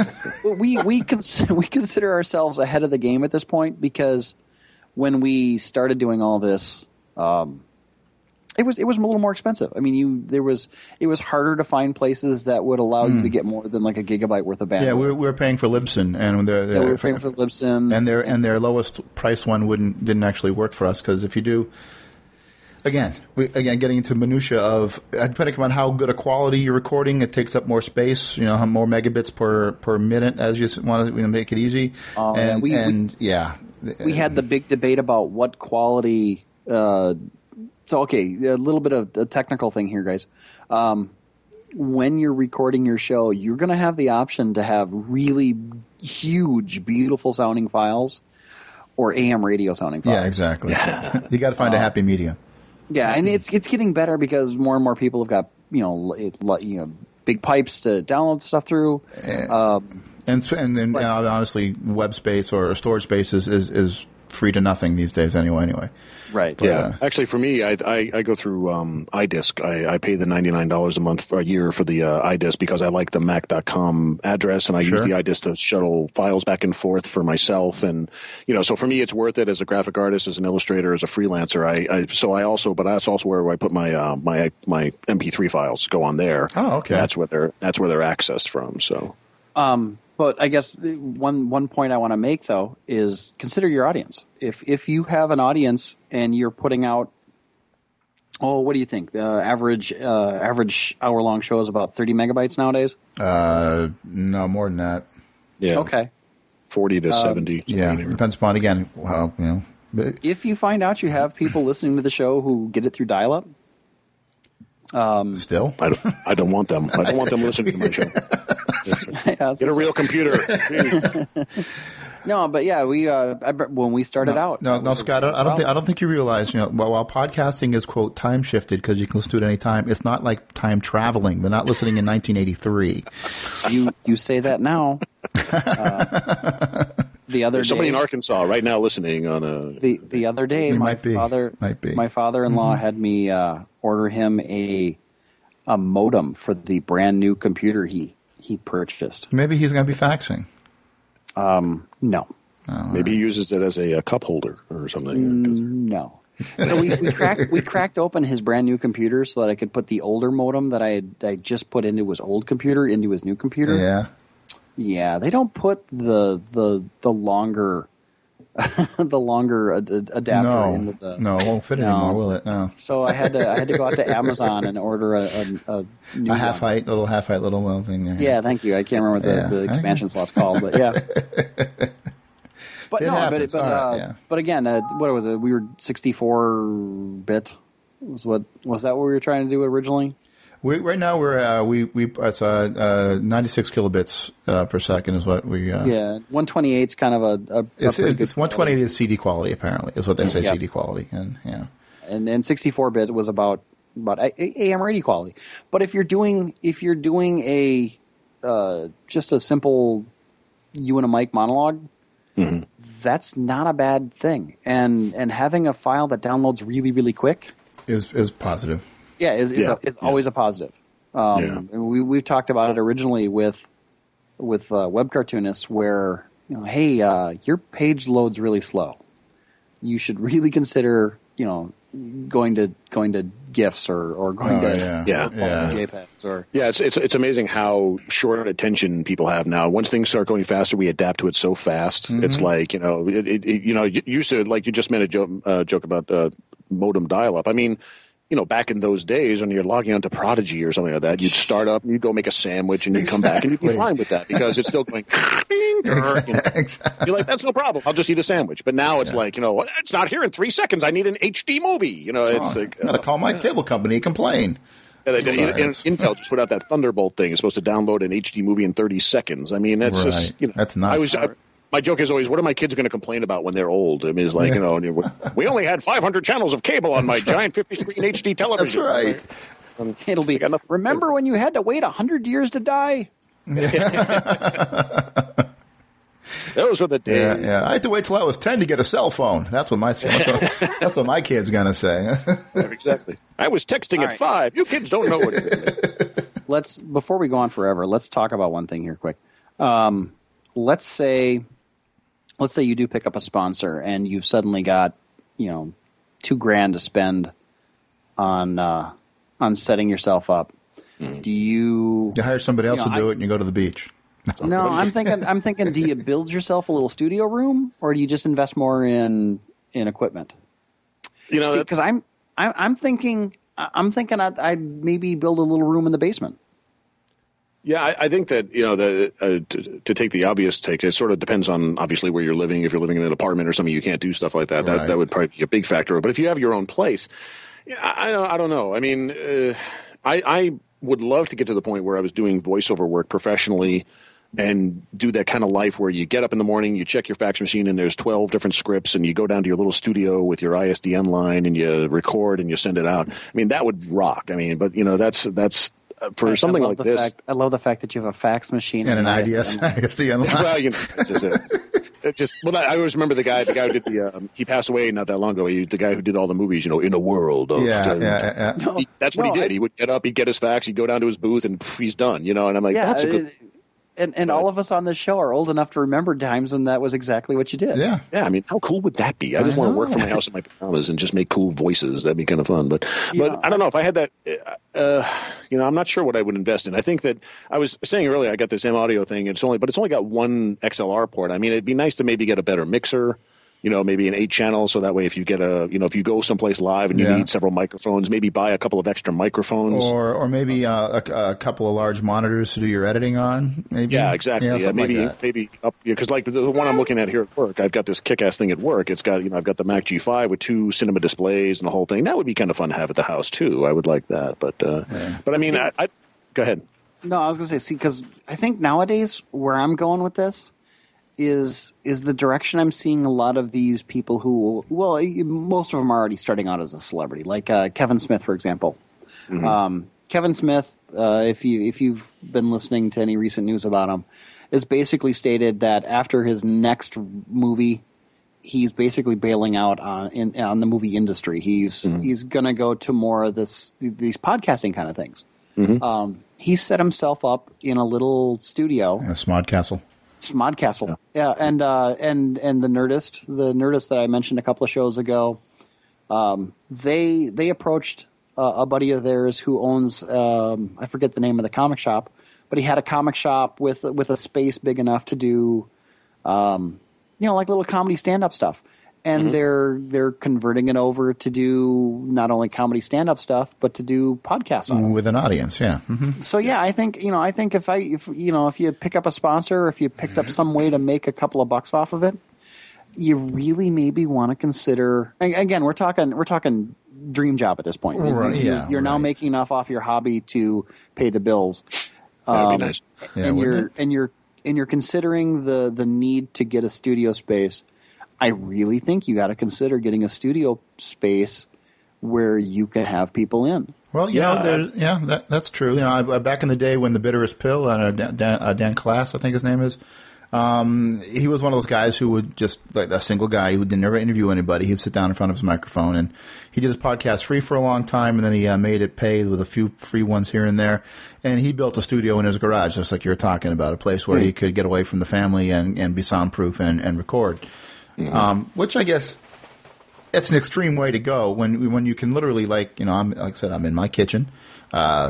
we we cons- we consider ourselves ahead of the game at this point because when we started doing all this, um, it was it was a little more expensive. I mean, you there was it was harder to find places that would allow mm. you to get more than like a gigabyte worth of bandwidth. Yeah, we were, we were paying for Libsyn, and they're, they're, yeah, we were paying for Libsyn, and their and their lowest price one wouldn't didn't actually work for us because if you do. Again, we, again, getting into minutia of depending on how good a quality you're recording, it takes up more space. You know, how more megabits per, per minute as you want to you know, make it easy. Uh, and we, and we, yeah, we had the big debate about what quality. Uh, so, okay, a little bit of a technical thing here, guys. Um, when you're recording your show, you're going to have the option to have really huge, beautiful sounding files, or A M radio sounding files. Yeah, exactly. You got to find uh, a happy medium. Yeah, and it's it's getting better because more and more people have got you know it, you know big pipes to download stuff through. And um, and, and then but, uh, honestly, web space or storage space is, is, is free to nothing these days anyway. Anyway, right? But, yeah, uh, actually, for me, I I, I go through um, iDisk. I, I pay the ninety nine dollars a month for a year for the uh, iDisk because I like the Mac dot com address, and I sure. use the iDisk to shuttle files back and forth for myself. And you know, so for me, it's worth it as a graphic artist, as an illustrator, as a freelancer. I, I so I also, but that's also where I put my uh, my my M P three files go on there. Oh, okay. And that's where they're that's where they're accessed from. So. Um, but I guess one one point I want to make though is consider your audience. If if you have an audience and you're putting out Oh, what do you think? The average uh, average hour long show is about thirty megabytes nowadays. Uh, no, more than that. Yeah. Okay. Forty to um, seventy. Yeah, depends upon again. Well, you know. But if you find out you have people listening to the show who get it through dial-up, um, still, I don't. I don't want them. I don't want them listening to my show. Yeah, get a real computer. Please. No, but yeah, we uh, I, when we started no, out. No, no, Scott, I don't, I don't think I don't think you realize. You know, while, while podcasting is quote time shifted because you can listen to it any time, it's not like time traveling. They're not listening in nineteen eighty-three. You you say that now. Uh, the other There's day, somebody in Arkansas right now listening on a. The the other day, it my might be, father might be. my father-in-law mm-hmm. had me uh, order him a a modem for the brand new computer he he purchased. Maybe he's going to be faxing. Um, no. Oh, Maybe he uses it as a, a cup holder or something. Mm, no. So we, we cracked we cracked open his brand new computer so that I could put the older modem that I had I just put into his old computer into his new computer. Yeah. Yeah, they don't put the the the longer the longer ad- adapter no, into the no, it won't fit no. anymore, will it? No. So I had to I had to go out to Amazon and order a a, a, new a half one. height little half height little well thing there. Yeah, thank you. I can't remember what the, Yeah. the expansion slot's called, but yeah. But It no, happens. but but, All right, uh, yeah. but again, uh, what was it? We were sixty-four bit. Was what was that? What we were trying to do originally? We, right now we're uh, we we it's uh, uh, ninety-six kilobits uh, per second is what we. Uh, Yeah, one twenty-eight is kind of a. a, a It's, pretty it's good one twenty-eight is C D quality apparently is what they say Yep. C D quality and yeah. and and sixty-four bit was about about A M radio quality. But if you're doing if you're doing a uh, just a simple you and a mic monologue, Mm-hmm. that's not a bad thing. And and having a file that downloads really really quick Is is positive. yeah is is, Yeah. a, is Yeah. always a positive. Um, Yeah. and we we've talked about it originally with with uh, web cartoonists where you know hey uh, your page loads really slow. You should really consider you know going to going to GIFs or, or going Oh, to yeah. Yeah. Yeah. JPEGs or Yeah, it's, it's it's amazing how short attention people have now. Once things start going faster, we adapt to it so fast. Mm-hmm. It's like you know, it, it, it, you know, you used to like you just made a joke, uh, joke about uh, modem dial-up. I mean, you know, back in those days when you're logging onto Prodigy or something like that, you'd start up and you'd go make a sandwich and you'd come back and you'd be Exactly. fine with that because it's still going. You know, Exactly. you're like, that's no problem. I'll just eat a sandwich. But now it's like, you know, it's not here in three seconds. I need an H D movie. You know, it's Oh, like I gotta uh, call my cable company and complain. yeah, they, Sorry, in- in- it's- Intel just put out that Thunderbolt thing. It's supposed to download an H D movie in thirty seconds. I mean, that's Right. just you know, That's nuts. I was, I, my joke is always, what are my kids going to complain about when they're old? I mean, it's like you know, we only had five hundred channels of cable on my giant fifty-screen H D That's television. right. it'll be. got nothing- Remember when you had to wait a hundred years to die? Those were the days. Yeah, yeah. I had to wait till I was ten to get a cell phone. That's what my that's what, that's what my kid's gonna say. Exactly. I was texting All at right. five. You kids don't know what it is. Let's before we go on forever, let's talk about one thing here quick. Um, let's say, let's say you do pick up a sponsor and you've suddenly got you know two grand to spend on uh, on setting yourself up. Do you? You hire somebody else You know, to do I- it, and you go to the beach. No, I'm thinking. I'm thinking. Do you build yourself a little studio room, or do you just invest more in in equipment? You know, Because that's- I'm, I'm I'm thinking. I'm thinking I'd, I'd maybe build a little room in the basement. Yeah, I, I think that you know the uh, to, to take the obvious take, it sort of depends on obviously where you're living. If you're living in an apartment or something, you can't do stuff like that. That Right. that would probably be a big factor. But if you have your own place, yeah, I, I don't I don't know. I mean, uh, I I would love to get to the point where I was doing voiceover work professionally and do that kind of life where you get up in the morning, you check your fax machine, and there's twelve different scripts, and you go down to your little studio with your I S D N line, and you record and you send it out. I mean, that would rock. I mean, but you know, that's that's uh, for I- something I love like the this. Fact, I love the fact that you have a fax machine And an I D I S, I guess the online. Well, you know, it's just, uh, it just well, I always remember the guy, the guy who did the. Um, he passed away not that long ago. He, the guy who did all the movies, you know, in a world of. Yeah, uh, yeah, yeah. he- that's what No, he did. I- he would get up, he'd get his fax, he'd go down to his booth, and pff, he's done. You know, and I'm like, Yeah, that's a good. uh, and and all of us on this show are old enough to remember times when that was exactly what you did. Yeah. Yeah, I mean, how cool would that be? I just I want to work know. from my house in my pajamas and just make cool voices. That'd be kind of fun. But, Yeah. but I don't know if I had that. Uh, you know, I'm not sure what I would invest in. I think that I was saying earlier, I got this M audio thing. It's only, but it's only got one X L R port. I mean, it'd be nice to maybe get a better mixer. you know, maybe an eight channel, so that way if you get a, you know, if you go someplace live and you Yeah. need several microphones, maybe buy a couple of extra microphones. Or or maybe uh, a, a couple of large monitors to do your editing on. Maybe. Yeah, exactly. Yeah, Yeah, something maybe like that. maybe up because like the, the one I'm looking at here at work, I've got this kick-ass thing at work. It's got, you know, I've got the Mac G five with two cinema displays and the whole thing. That would be kind of fun to have at the house too. I would like that, but uh, Yeah. but I mean, I, I go ahead. No, I was going to say, see, because I think nowadays where I'm going with this is is the direction I'm seeing a lot of these people who, well, most of them are already starting out as a celebrity, like uh, Kevin Smith, for example. Mm-hmm. Um, Kevin Smith, uh, if you if you've been listening to any recent news about him, has basically stated that after his next movie, he's basically bailing out on in, on the movie industry. He's Mm-hmm. he's going to go to more of this these podcasting kind of things. Mm-hmm. Um, he set himself up in a little studio. Yeah, Smodcastle. Smodcastle, yeah, and uh, and and the Nerdist, the Nerdist that I mentioned a couple of shows ago, um, they they approached uh, a buddy of theirs who owns um, I forget the name of the comic shop, but he had a comic shop with with a space big enough to do, um, you know, like little comedy stand up stuff, and Mm-hmm. they're they're converting it over to do not only comedy stand up stuff, but to do podcasts on it. With an audience, yeah. Mm-hmm. So yeah, I think you know. I think if I, if you know, if you pick up a sponsor, or if you picked up some way to make a couple of bucks off of it, you really maybe want to consider. and Again, we're talking, we're talking dream job at this point. You- Right, you, yeah, you're now right. making enough off your hobby to pay the bills. That would Um, be nice. Yeah, and wouldn't you're it? and you're and you're considering the the need to get a studio space. I really think you got to consider getting a studio space where you can have people in. Well, you Yeah. know, there's, yeah, that, that's true. You know, I, I- back in the day when the Bitterest Pill, uh, Dan, Dan, uh, Dan Class, I think his name is, um, he was one of those guys who would just, like a single guy who would never interview anybody. He'd sit down in front of his microphone, and he did his podcast free for a long time, and then he uh, made it pay with a few free ones here and there. And he built a studio in his garage, just like you were talking about, a place where he could get away from the family and, and be soundproof and, and record. Um, which I guess it's an extreme way to go when when you can literally, like, you know, I'm, like I said, I'm in my kitchen uh,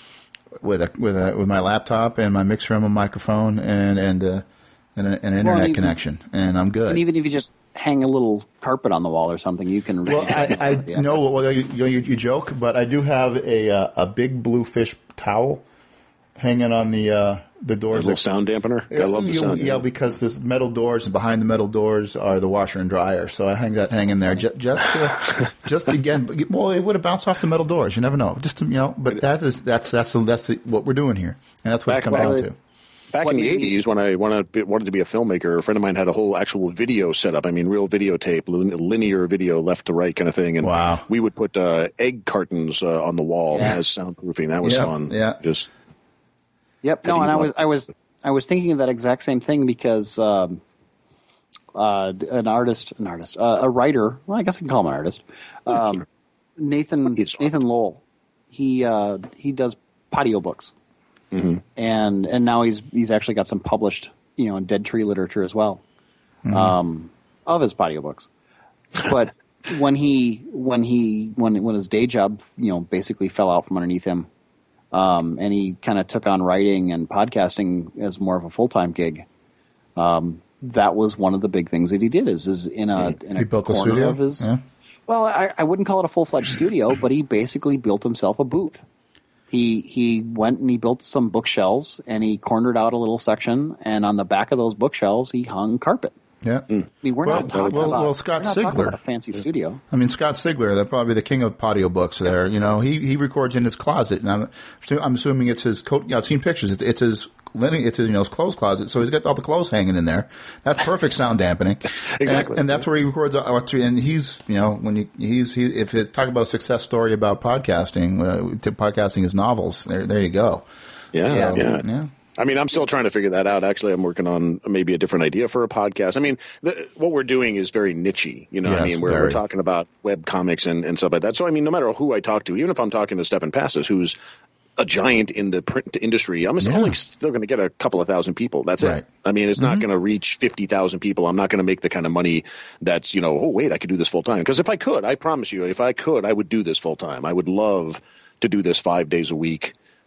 with a with a with my laptop and my mixer and my microphone and and uh, and a, an internet even- connection, and I'm good. And even if you just hang a little carpet on the wall or something, you can. Well, I, I Yeah. know well, you, you, you joke, but I do have a uh, a big blue fish towel hanging on the uh, the A doors. little sound dampener. I love the yeah, sound. yeah, dampener. because this metal doors and behind the metal doors are the washer and dryer. So I hang that hanging there just just to, just again. Well, it would have bounced off the metal doors. You never know. Just to, you know, but that is that's that's that's the, what we're doing here, and that's what Back it's come when down I- to. Back What in the do you eighties, when I wanted, wanted to be a filmmaker, a friend of mine had a whole actual video setup. I mean, real videotape, lin- linear video, left to right kind of thing. And Wow. we would put uh, egg cartons uh, on the wall Yeah. as soundproofing. That was Yeah, fun. yeah. Just Yep. How No, do and you I love was, I was, I was thinking of that exact same thing because um, uh, an artist, an artist, uh, a writer. Well, I guess I can call him an artist. Um, Nathan He's- Nathan Lowell. He uh, he does patio books, Mhm. and and now he's he's actually got some published, you know, Dead Tree literature as well, um, of his patio books. But when he when he when when his day job, you know, basically fell out from underneath him. Um, and he kind of took on writing and podcasting as more of a full time gig. Um, that was one of the big things that he did. Is is in a in a He built a corner studio? of his. Yeah. Well, I, I wouldn't call it a full fledged studio, but he basically built himself a booth. He he went and he built some bookshelves and he cornered out a little section, and on the back of those bookshelves he hung carpet. Yeah. I mean, we're Well, not talking well, about well, Scott we're not talking Sigler. about a fancy studio. I mean, Scott Sigler, they're probably the king of patio books there. You know, he, he records in his closet, and I'm, I'm assuming it's his coat. Yeah, I've seen pictures. It's, it's his linen, it's his, you know, his clothes closet. So he's got all the clothes hanging in there. That's perfect sound dampening. Exactly. And, and that's where he records. uh, And he's, you know, when you, he's, he, if you talk about a success story about podcasting, uh, to podcasting his novels, there, there you go. yeah, So, yeah. yeah. I mean, I'm still trying to figure that out. Actually, I'm working on maybe a different idea for a podcast. I mean, the, what we're doing is very niche-y. You know what I Yes, mean? We're, very. we're talking about web comics and, and stuff like that. So, I mean, no matter who I talk to, even if I'm talking to Stephen Passes, who's a giant in the print industry, I'm Yeah. only still going to get a couple of thousand people. That's Right. it. I mean, it's not going to reach fifty thousand people. I'm not going to make the kind of money that's, you know, oh, wait, I could do this full time. Because if I could, I promise you, if I could, I would do this full time. I would love to do this five days a week.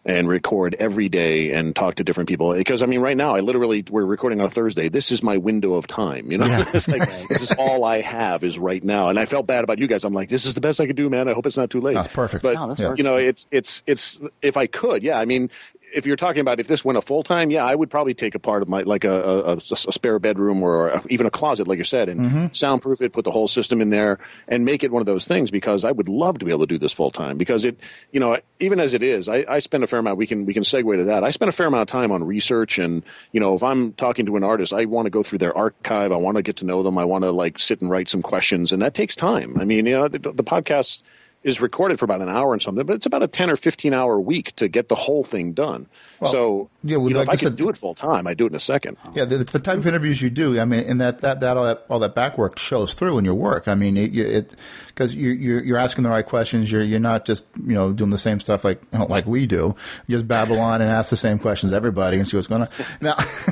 and record every day and talk to different people. Because I mean, right now, I literally we're recording on a Thursday. This is my window of time. You know, Yeah. It's like this is all I have is right now. And I felt bad about you guys. I'm like, this is the best I could do, man. I hope it's not too late. That's perfect. But No, that's Yeah. perfect. you know, it's it's it's if I could, yeah. I mean, if you're talking about if this went a full time, yeah, I would probably take a part of my like a, a, a spare bedroom or a, even a closet, like you said, and Mm-hmm. soundproof it, put the whole system in there, and make it one of those things. Because I would love to be able to do this full time. Because it, you know, even as it is, I, I spend a fair amount. We can we can segue to that. I spend a fair amount of time on research, and you know, if I'm talking to an artist, I want to go through their archive. I want to get to know them. I want to like sit and write some questions, and that takes time. I mean, you know, the, the podcast is recorded for about an hour and something, but it's about a ten or fifteen hour week to get the whole thing done. Well, so, yeah, well, you know, like if I I could said- do it full time, I'd do it in a second. Yeah, the, the type of interviews you do, I mean, and that, that, that all that all that back work shows through in your work. I mean, it because you, you're you're asking the right questions. You're you're not just you know doing the same stuff like you know, like we do. You just babble on and ask the same questions to everybody and see what's going on. Now,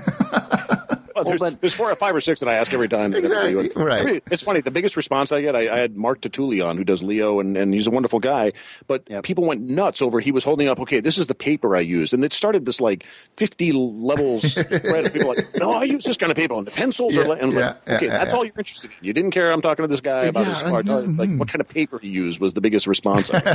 Well, there's, but- there's four or five or six that I ask every time. that I Exactly, do it. right. I mean, it's funny. The biggest response I get, I, I had Mark Tatuli on, who does Leo, and, and he's a wonderful guy. But Yep. people went nuts over. He was holding up, okay, this is the paper I used, and it started this like fifty levels spread of people like, no, I use this kind of paper, and the pencils Yeah, are. Like, and I'm yeah, like, yeah, okay, yeah, that's yeah. all you're interested in. You didn't care. I'm talking to this guy about Yeah, his car. I- It's like mm. what kind of paper he used was the biggest response. I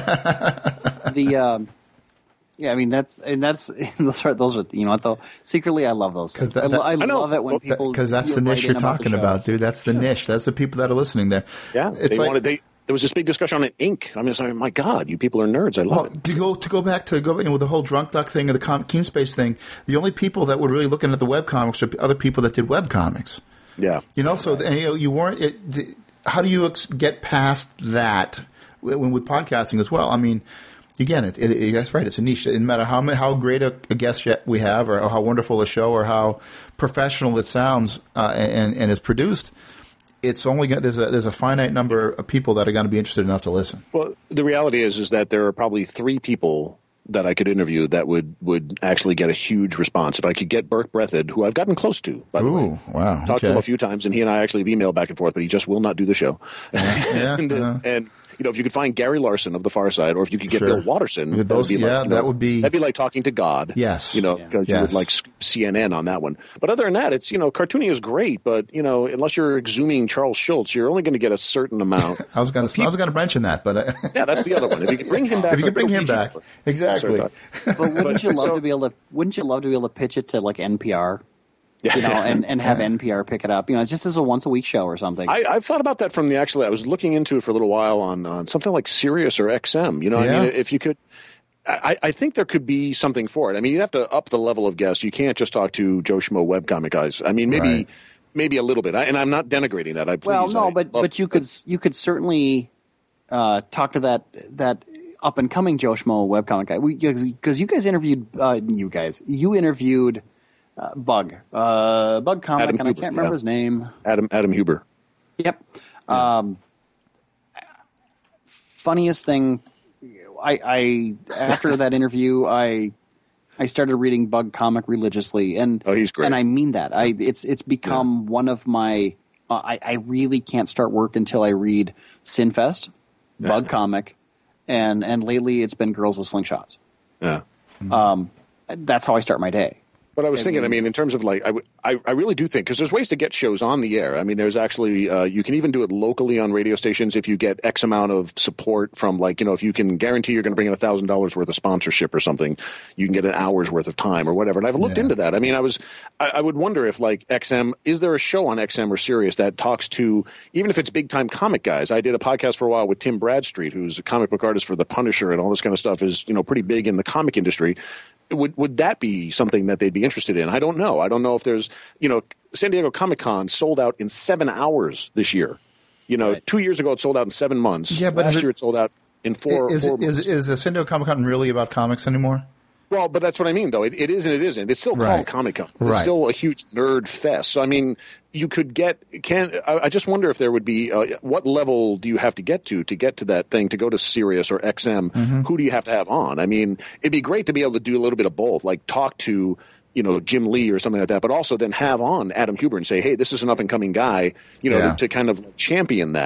got. the um, yeah, I mean that's and that's those are those are you know what though secretly I love those 'Cause things. that- I, lo- I I know. love it when Well, people because that's you the know, niche write you're in about the talking show. about, dude. That's the niche. That's the people that are listening there. Yeah, it's they like, wanted. They, there was this big discussion on ink. I'm just like, my God, you people are nerds. I love Well, it. to go to go back to go back, you know, with the whole drunk duck thing and the com- Keen Space thing, the only people that were really looking at the web comics are other people that did web comics. Yeah. You know, so and, you know, you weren't. It, the, how do you ex- get past that when with podcasting as well? I mean, again, it, it, it, that's right. It's a niche. It doesn't matter how ma- how great a, a guest yet we have, or, or how wonderful a show, or how professional it sounds uh, and and is produced. It's only got, there's a there's a finite number of people that are going to be interested enough to listen. Well, the reality is, is that there are probably three people that I could interview that would, would actually get a huge response. If I could get Burke Breathed, who I've gotten close to, by the Ooh, way. wow, Talked to okay. him a few times, and he and I actually have emailed back and forth, but he just will not do the show. Yeah, and, yeah. and, you know, if you could find Gary Larson of The Far Side, or if you could get Sure. Bill Watterson, Yeah, that those- would be yeah, like, you know, that would be- that'd be like talking to God. Yes. You know, Yeah. because you Yes. would like scoop C N N on that one. But other than that, it's, you know, cartooning is great, but, you know, unless you're exhuming Charles Schultz, you're only going to get a certain amount. I was going to I was going to mention that, but uh, Yeah, that's the other one. If you could bring him back, if you could bring or him P G back, for- exactly. Sorry, But wouldn't you love so- to be able to? Wouldn't you love to be able to pitch it to like N P R? Yeah. You know, and, and have N P R pick it up. You know, just as a once a week show or something. I, I've thought about that from the actually. I was looking into it for a little while on, on something like Sirius or X M. You know, Yeah. I mean, if you could, I, I think there could be something for it. I mean, you'd have to up the level of guests. You can't just talk to Joe Schmo webcomic guys. I mean, maybe Right. maybe a little bit. I, and I'm not denigrating that. I please. well, no, I but love- but you could you could certainly uh, talk to that that up and coming Joe Schmo webcomic guy because you guys interviewed uh, you guys you interviewed uh, Bug uh, Bug comic Adam and I Huber, can't remember yeah. his name. Adam Adam Huber. Yep. Um, funniest thing, I, I after that interview, I I started reading Bug comic religiously, and Oh, he's great. and I mean that. I it's it's become one of my. Uh, I I really can't start work until I read Sinfest, Bug comic, and and lately it's been Girls with Slingshots. Yeah. Um, that's how I start my day. But I was I thinking, I mean- mean, in terms of like, I, w- I, I really do think, because there's ways to get shows on the air. I mean, there's actually, uh, you can even do it locally on radio stations if you get X amount of support from, like, you know, if you can guarantee you're going to bring in one thousand dollars worth of sponsorship or something, you can get an hour's worth of time or whatever. And I've looked Yeah. into that. I mean, I was, I, I would wonder if, like, X M, is there a show on X M or Sirius that talks to, even if it's big time comic guys? I did a podcast for a while with Tim Bradstreet, who's a comic book artist for The Punisher and all this kind of stuff, is, you know, pretty big in the comic industry. Would would that be something that they'd be interested in? I don't know. I don't know if there's, you know, San Diego Comic Con sold out in seven hours this year. You know, Right. two years ago it sold out in seven months. Yeah, but last is it- year it sold out in four. is, four it, is months. is the San Diego Comic Con really about comics anymore? Well, but that's what I mean, though. It, it is and it isn't. It's still Right. called Comic Con. It's Right. still a huge nerd fest. So, I mean, you could get. Can I, I just wonder if there would be uh, what level do you have to get to to get to that thing to go to Sirius or X M? Mm-hmm. Who do you have to have on? I mean, it'd be great to be able to do a little bit of both, like talk to, you know, Jim Lee or something like that, but also then have on Adam Huber and say, hey, this is an up and coming guy, you know, Yeah. to, to kind of champion that.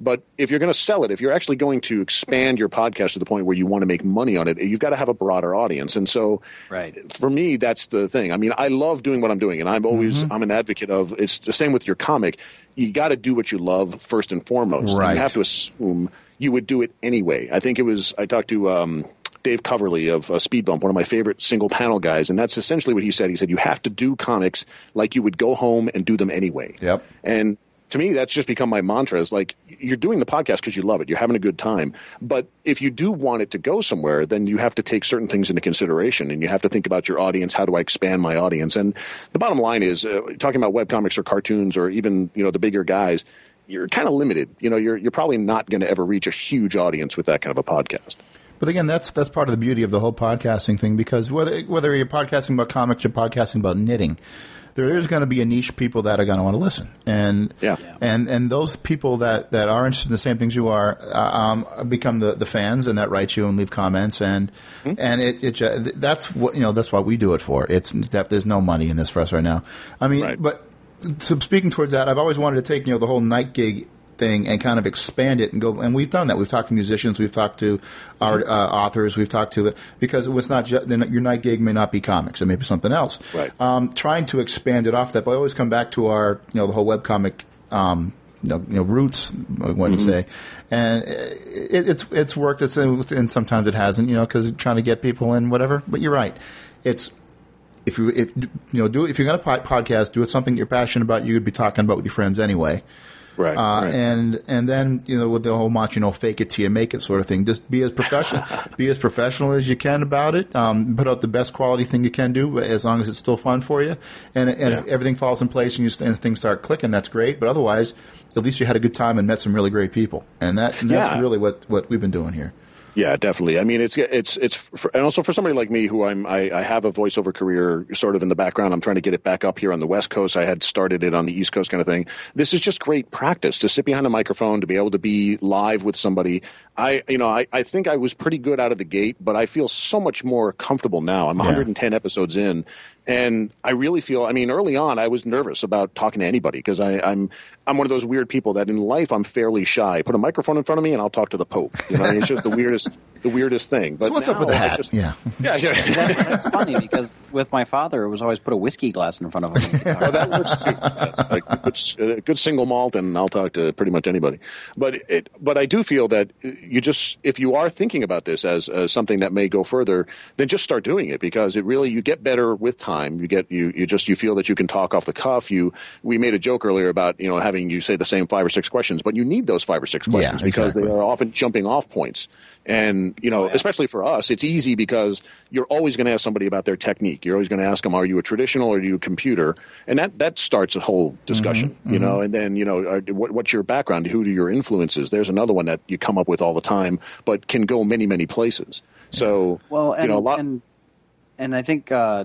But if you're going to sell it, if you're actually going to expand your podcast to the point where you want to make money on it, you've got to have a broader audience. And so right. for me, that's the thing. I mean, I love doing what I'm doing, and I'm always mm-hmm. I'm an advocate of, it's the same with your comic. You got to do what you love first and foremost. Right. And you have to assume you would do it anyway. I think it was, I talked to um, Dave Coverly of uh, Speed Bump, one of my favorite single panel guys, and that's essentially what he said. He said, you have to do comics like you would go home and do them anyway. Yep. And to me, that's just become my mantra. Is like, you're doing the podcast because you love it. You're having a good time. But if you do want it to go somewhere, then you have to take certain things into consideration, and you have to think about your audience. How do I expand my audience? And the bottom line is, uh, talking about webcomics or cartoons or even, you know, the bigger guys, you're kind of limited. You know, you're you're probably not going to ever reach a huge audience with that kind of a podcast. But again, that's that's part of the beauty of the whole podcasting thing, because whether whether you're podcasting about comics or podcasting about knitting, there is going to be a niche people that are going to want to listen, and yeah. and and those people that, that are interested in the same things you are uh, um, become the, the fans, and that write you and leave comments, and mm-hmm. and it, it uh, that's what you know that's what we do it for. It's that there's no money in this for us right now. I mean, right. but so speaking towards that, I've always wanted to take you know the whole night gig thing and kind of expand it and go, and we've done that. We've talked to musicians, we've talked to our uh, authors, we've talked to it, because it's not just, your night gig may not be comics, it may be something else. Right. Um, trying to expand it off that, but I always come back to our, you know, the whole webcomic, um, you know, you know, roots, I want to mm-hmm. say, and it, it's it's worked. It's and sometimes it hasn't, you know, because trying to get people in, whatever. But you're right. It's if you if you know do if you're going to podcast, do it something you're passionate about. You could be talking about with your friends anyway. Right, uh, right. And and then you know with the whole much you know fake it till you make it sort of thing. Just be as professional, be as professional as you can about it. Um, put out the best quality thing you can do, as long as it's still fun for you, and and yeah. if everything falls in place and you and things start clicking. That's great. But otherwise, at least you had a good time and met some really great people, and that and that's yeah. really what, what we've been doing here. Yeah, definitely. I mean, it's it's it's, for, and also for somebody like me who I'm I, I have a voiceover career sort of in the background. I'm trying to get it back up here on the West Coast. I had started it on the East Coast, kind of thing. This is just great practice to sit behind a microphone, to be able to be live with somebody. I you know I, I think I was pretty good out of the gate, but I feel so much more comfortable now. I'm yeah. one hundred ten episodes in. And I really feel, I mean, early on, I was nervous about talking to anybody because I'm I'm one of those weird people that in life I'm fairly shy. Put a microphone in front of me and I'll talk to the Pope. You know, it's just the weirdest the weirdest thing. But so what's up with the hat? Just, yeah, yeah, yeah. That, that's funny because with my father, it was always put a whiskey glass in front of him. Oh, that works too. That's like a good, a good single malt, and I'll talk to pretty much anybody. But it, but I do feel that you just, if you are thinking about this as, as something that may go further, then just start doing it, because it really, you get better with time. You get you you just you feel that you can talk off the cuff. You we made a joke earlier about you know having you say the same five or six questions, but you need those five or six questions yeah, because exactly. they are often jumping off points. And you know, oh, yeah. especially for us, it's easy because you're always going to ask somebody about their technique. You're always going to ask them, "Are you a traditional or are you a computer?" And that that starts a whole discussion. Mm-hmm, you mm-hmm. know, and then you know, are, what, what's your background? Who are your influences? There's another one that you come up with all the time, but can go many many places. So well, and, you know, a lot. And, and I think uh,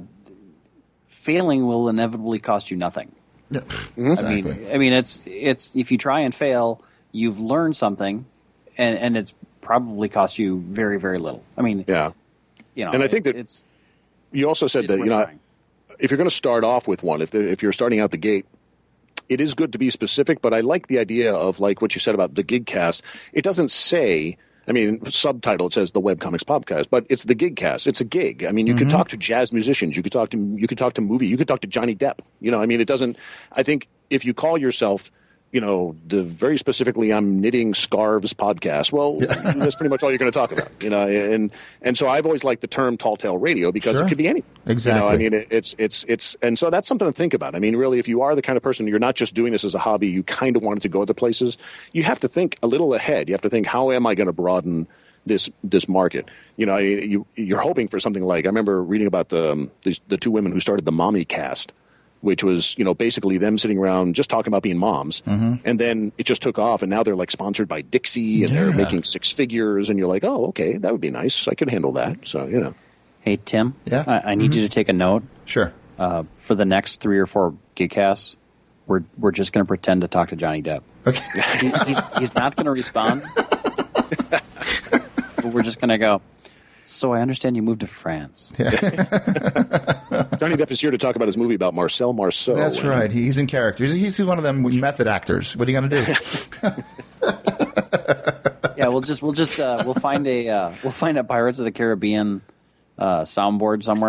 failing will inevitably cost you nothing. Yeah, mm-hmm. exactly. I mean, I mean, it's it's if you try and fail, you've learned something, and and it's probably cost you very very little. I mean, yeah, you know, and I think that it's. You also said that you know, trying. if you're going to start off with one, if if you're starting out the gate, it is good to be specific. But I like the idea of like what you said about the Gigcast. It doesn't say. I mean, subtitle, it says the Webcomics Podcast, but it's the Gigcast. It's a gig. I mean, you mm-hmm. could talk to jazz musicians. You could talk to, you could talk to movie. You could talk to Johnny Depp. You know, I mean, it doesn't, I think if you call yourself, you know, the very specifically, I'm knitting scarves podcast. Well, that's pretty much all you're going to talk about, you know, and, and so I've always liked the term Tall Tale Radio because sure. it could be anything. Exactly. You know, I mean, it, it's, it's, it's, and so that's something to think about. I mean, really, if you are the kind of person, you're not just doing this as a hobby, you kind of wanted to go other places, you have to think a little ahead. You have to think, how am I going to broaden this this market? You know, you, you're hoping for something like, I remember reading about the um, these, the two women who started the Mommy Cast, which was, you know, basically them sitting around just talking about being moms. Mm-hmm. And then it just took off, and now they're like sponsored by Dixie, and yeah. they're making six figures, and you're like, oh, okay, that would be nice. I could handle that. So, you know. Hey, Tim, yeah? I, I need mm-hmm. you to take a note. Sure. Uh, for the next three or four Gigcasts, we're, we're just going to pretend to talk to Johnny Depp. Okay. he, he's, he's not going to respond. We're just going to go, so I understand you moved to France. Yeah. Johnny Depp is here to talk about his movie about Marcel Marceau. That's right. He's in character. He's, he's one of them method actors. What are you going to do? we'll just we'll just uh, we'll find a uh, we'll find a Pirates of the Caribbean uh, soundboard somewhere.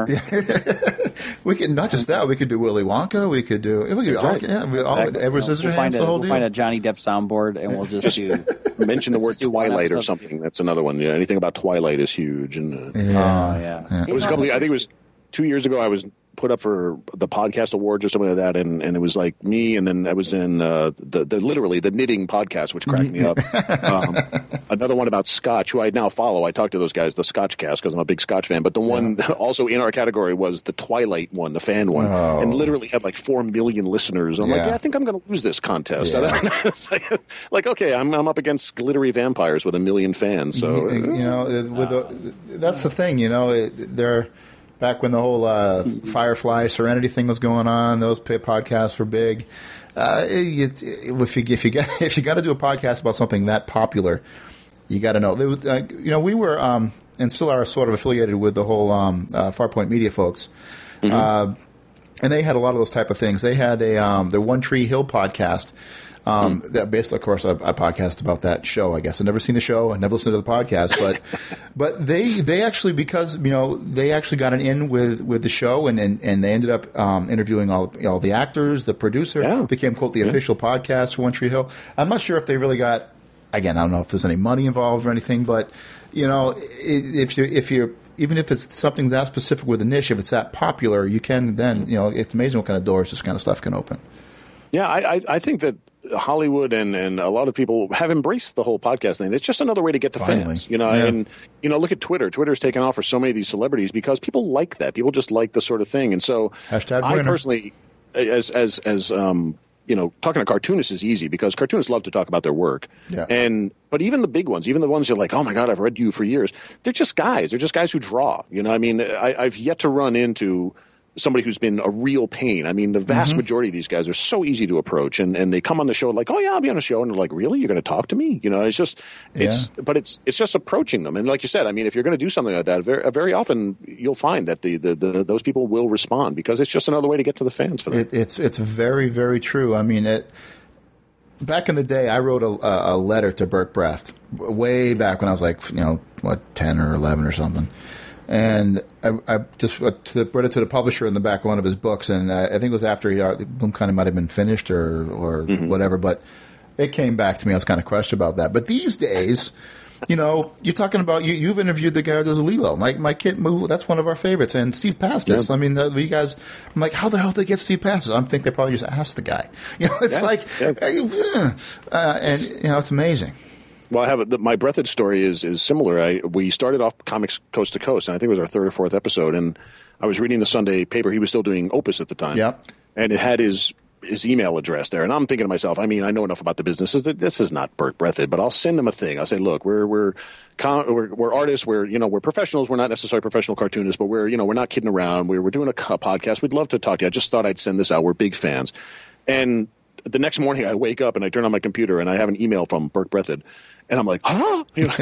We could not just that. We could do Willy Wonka. We could do. We could do all, Right. yeah, we, all, Exactly. Edward You know, we'll Scissorhands. find a, The whole we'll deal. find a Johnny Depp soundboard, and we'll just do. Mention the word Just do one Twilight or episode. something. That's another one. Yeah, anything about Twilight is huge. And uh, Yeah. Oh yeah. it was a couple. Of, I think it was two years ago. I was put up for the podcast awards or something like that, and, and it was like me, and then I was in uh, the, the literally the knitting podcast, which cracked me up. Um, another one about Scotch, who I now follow. I talk to those guys, the Scotch Cast, because I'm a big Scotch fan. But the one also in our category was the Twilight one, the fan one, Oh. and literally had like four million listeners. I'm like, Yeah. yeah, I think I'm going to lose this contest. Yeah. It's like, like, okay, I'm I'm up against glittery vampires with a million fans. So you, you know, with the, that's the thing. You know, it, they're back when the whole uh, Firefly Serenity thing was going on. Those p- podcasts were big. Uh, it, it, if you if you get if you got to do a podcast about something that popular, you got to know. There was, uh, you know, we were um, and still are sort of affiliated with the whole um, uh, Farpoint Media folks. Mm-hmm. Uh, and they had a lot of those type of things. They had a um, the One Tree Hill podcast. Um, Mm-hmm. that basically, of course, I, I podcast about that show. I guess I've never seen the show. I've never listened to the podcast, but but they they actually because you know they actually got an in with, with the show and, and, and they ended up um, interviewing all all the actors. The producer Yeah. became quote the Yeah. official podcast for One Tree Hill. I'm not sure if they really got. Again, I don't know if there's any money involved or anything, but you know, i- if you if you even if it's something that specific with a niche, if it's that popular, you can then you know it's amazing what kind of doors this kind of stuff can open. Yeah, I, I, I think that Hollywood and, and a lot of people have embraced the whole podcast thing. It's just another way to get to Finally. fans, you know. Yeah. And you know, look at Twitter. Twitter's taken off for so many of these celebrities because people like that. People just like the sort of thing. And so, Hashtag I winner. personally, as as as um, you know, talking to cartoonists is easy because cartoonists love to talk about their work. Yeah. And but even the big ones, even the ones you're like, oh my god, I've read you for years. They're just guys. They're just guys who draw. You know, I mean, I, I've yet to run into somebody who's been a real pain. I mean, the vast Mm-hmm. majority of these guys are so easy to approach, and, and they come on the show like, oh yeah, I'll be on a show, and they're like, really, you're going to talk to me? You know, it's just, it's, Yeah. but it's, it's just approaching them, and like you said, I mean, if you're going to do something like that, very, very often you'll find that the, the, the those people will respond because it's just another way to get to the fans for them. It, it's it's very very true. I mean, it. Back in the day, I wrote a, a letter to Burke Breath way back when I was like, you know, what, ten or eleven or something. And I, I just wrote it to the publisher in the back of one of his books, and I, I think it was after he, Bloom kind of might have been finished or, or Mm-hmm. whatever, but it came back to me. I was kind of questioned about that. But these days, you know, you're talking about, you, you've interviewed the guy who does Lilo. My, my kid, that's one of our favorites. And Steve Pastis. Yeah. I mean, uh, you guys, I'm like, how the hell did they get Steve Pastis? I think they probably just asked the guy. You know, it's Yeah, like, yeah. uh, and, you know, it's amazing. Well, I have a, the, my Breathed story is is similar. I we started off Comics Coast to Coast, and I think it was our third or fourth episode. And I was reading the Sunday paper. He was still doing Opus at the time. Yep. And it had his his email address there. And I'm thinking to myself, I mean, I know enough about the business. This, this is not Burke Breathed, but I'll send him a thing. I'll say, look, we're we're com- we're, we're artists. We're you know we're professionals. We're not necessarily professional cartoonists, but we're you know we're not kidding around. We're we're doing a co- podcast. We'd love to talk to you. I just thought I'd send this out. We're big fans. And the next morning, I wake up and I turn on my computer and I have an email from Burke Breathed. And I'm like, huh? You know,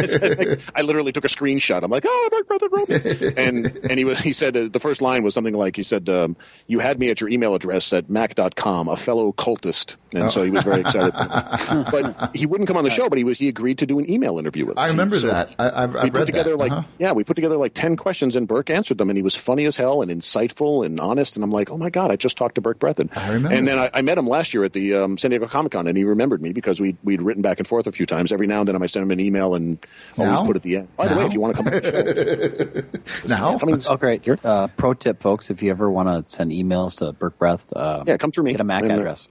I literally took a screenshot. I'm like, oh, Burke Breathed wrote me. And and he was he said uh, the first line was something like he said, um, you had me at your email address at mac dot com, a fellow cultist. And Oh. so he was very excited. But he wouldn't come on the show, but he was he agreed to do an email interview with us. I remember So that. I, I've, we I've put read together that. like Uh-huh. yeah, we put together like ten questions, and Burke answered them, and he was funny as hell and insightful and honest. And I'm like, oh my god, I just talked to Burke Breathed. I remember And then that. I, I met him last year at the um, San Diego Comic Con, and he remembered me because we we'd written back and forth a few times. Every now and then, I might send him an email and always Now? put at the end. By the way, Now? if you want to come on the show, Now? I mean, Oh, great. Uh, pro tip, folks, if you ever want to send emails to Burke Breath, uh, yeah, come through me. get a Mac And, uh, address.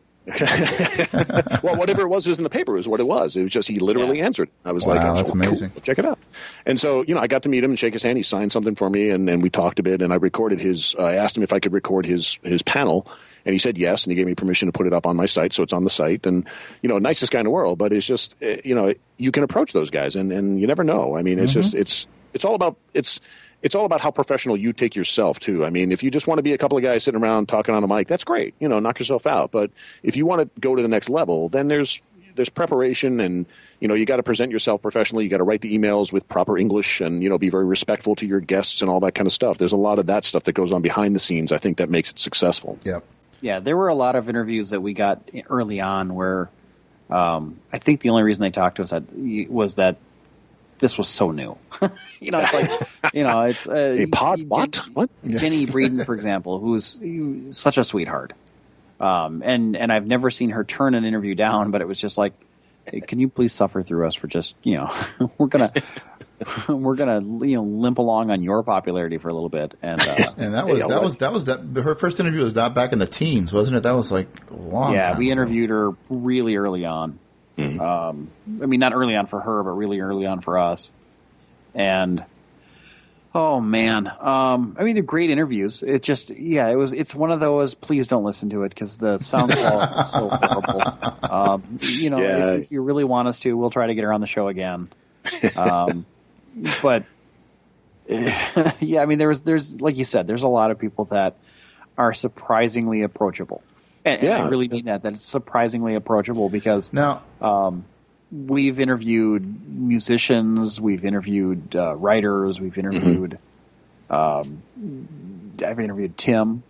well, whatever it was was in the paper is what it was. It was just he literally Yeah. answered. I was Wow, like, oh, that's cool. amazing. Check it out. And so, you know, I got to meet him and shake his hand. He signed something for me, and, and we talked a bit. And I recorded his. Uh, I asked him if I could record his his panel, and he said yes. And he gave me permission to put it up on my site, so it's on the site. And you know, nicest guy in the world. But it's just, uh, you know, you can approach those guys, and, and you never know. I mean, it's Mm-hmm. just it's it's all about it's. It's all about how professional you take yourself, too. I mean, if you just want to be a couple of guys sitting around talking on a mic, that's great. You know, knock yourself out. But if you want to go to the next level, then there's there's preparation, and you know, you got to present yourself professionally. You got to write the emails with proper English, and you know, be very respectful to your guests and all that kind of stuff. There's a lot of that stuff that goes on behind the scenes. I think that makes it successful. Yep. Yeah, there were a lot of interviews that we got early on where Um, I think the only reason they talked to us was that this was so new. you know, it's like, you know, it's uh, a pod. What? Jen, what? Jenny Breeden, for example, who's such a sweetheart, um, and and I've never seen her turn an interview down. But it was just like, hey, can you please suffer through us for just, you know, we're gonna. We're gonna, you know, limp along on your popularity for a little bit, and uh, and that was yeah, that was that was that. Her first interview was not back in the teens, wasn't it? That was like a long. Yeah, time we ago. interviewed her really early on. Mm-hmm. Um, I mean, not early on for her, but really early on for us. And oh man, um, I mean, they're great interviews. It just, yeah, it was. It's one of those. Please don't listen to it because the sound quality is so horrible. Um, you know, Yeah. if, if you really want us to, we'll try to get her on the show again. Um, But yeah, I mean, there's there's like you said, there's a lot of people that are surprisingly approachable, and, Yeah. and I really mean that. That it's surprisingly approachable because Now, um, we've interviewed musicians, we've interviewed uh, writers, we've interviewed. Um, I've interviewed Tim.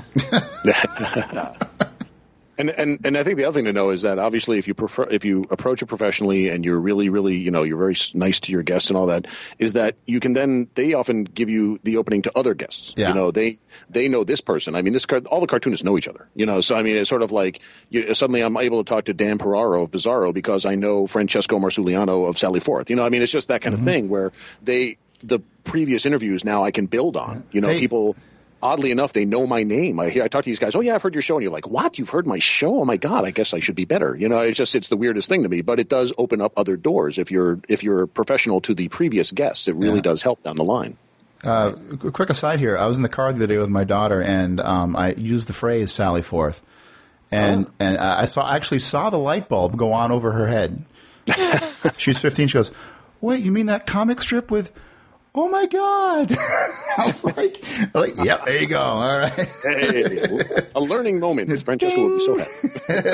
And, and and I think the other thing to know is that obviously if you prefer if you approach it professionally and you're really really you know you're very s- nice to your guests and all that, is that you can then they often give you the opening to other guests. Yeah. You know they they know this person. I mean this car- all the cartoonists know each other. You know so I mean it's sort of like you, suddenly I'm able to talk to Dan Peraro of Bizarro because I know Francesco Marsuliano of Sally Forth. You know I mean it's just that kind Mm-hmm. of thing where they the previous interviews now I can build on. You know Hey. people. Oddly enough, they know my name. I hear, I talk to these guys. Oh yeah, I've heard your show, and you're like, "What? You've heard my show? Oh my god! I guess I should be better." You know, it's just it's the weirdest thing to me, but it does open up other doors if you're if you're professional to the previous guests. It really Yeah. does help down the line. uh, qu- quick aside here. I was in the car the other day with my daughter, and um, I used the phrase "Sally Forth," and Oh. and I saw I actually saw the light bulb go on over her head. She's fifteen. She goes, "Wait, you mean that comic strip with?" Oh my God! I was like, like, "Yep, there you go." All right. Hey, a learning moment. Francesco would be so happy.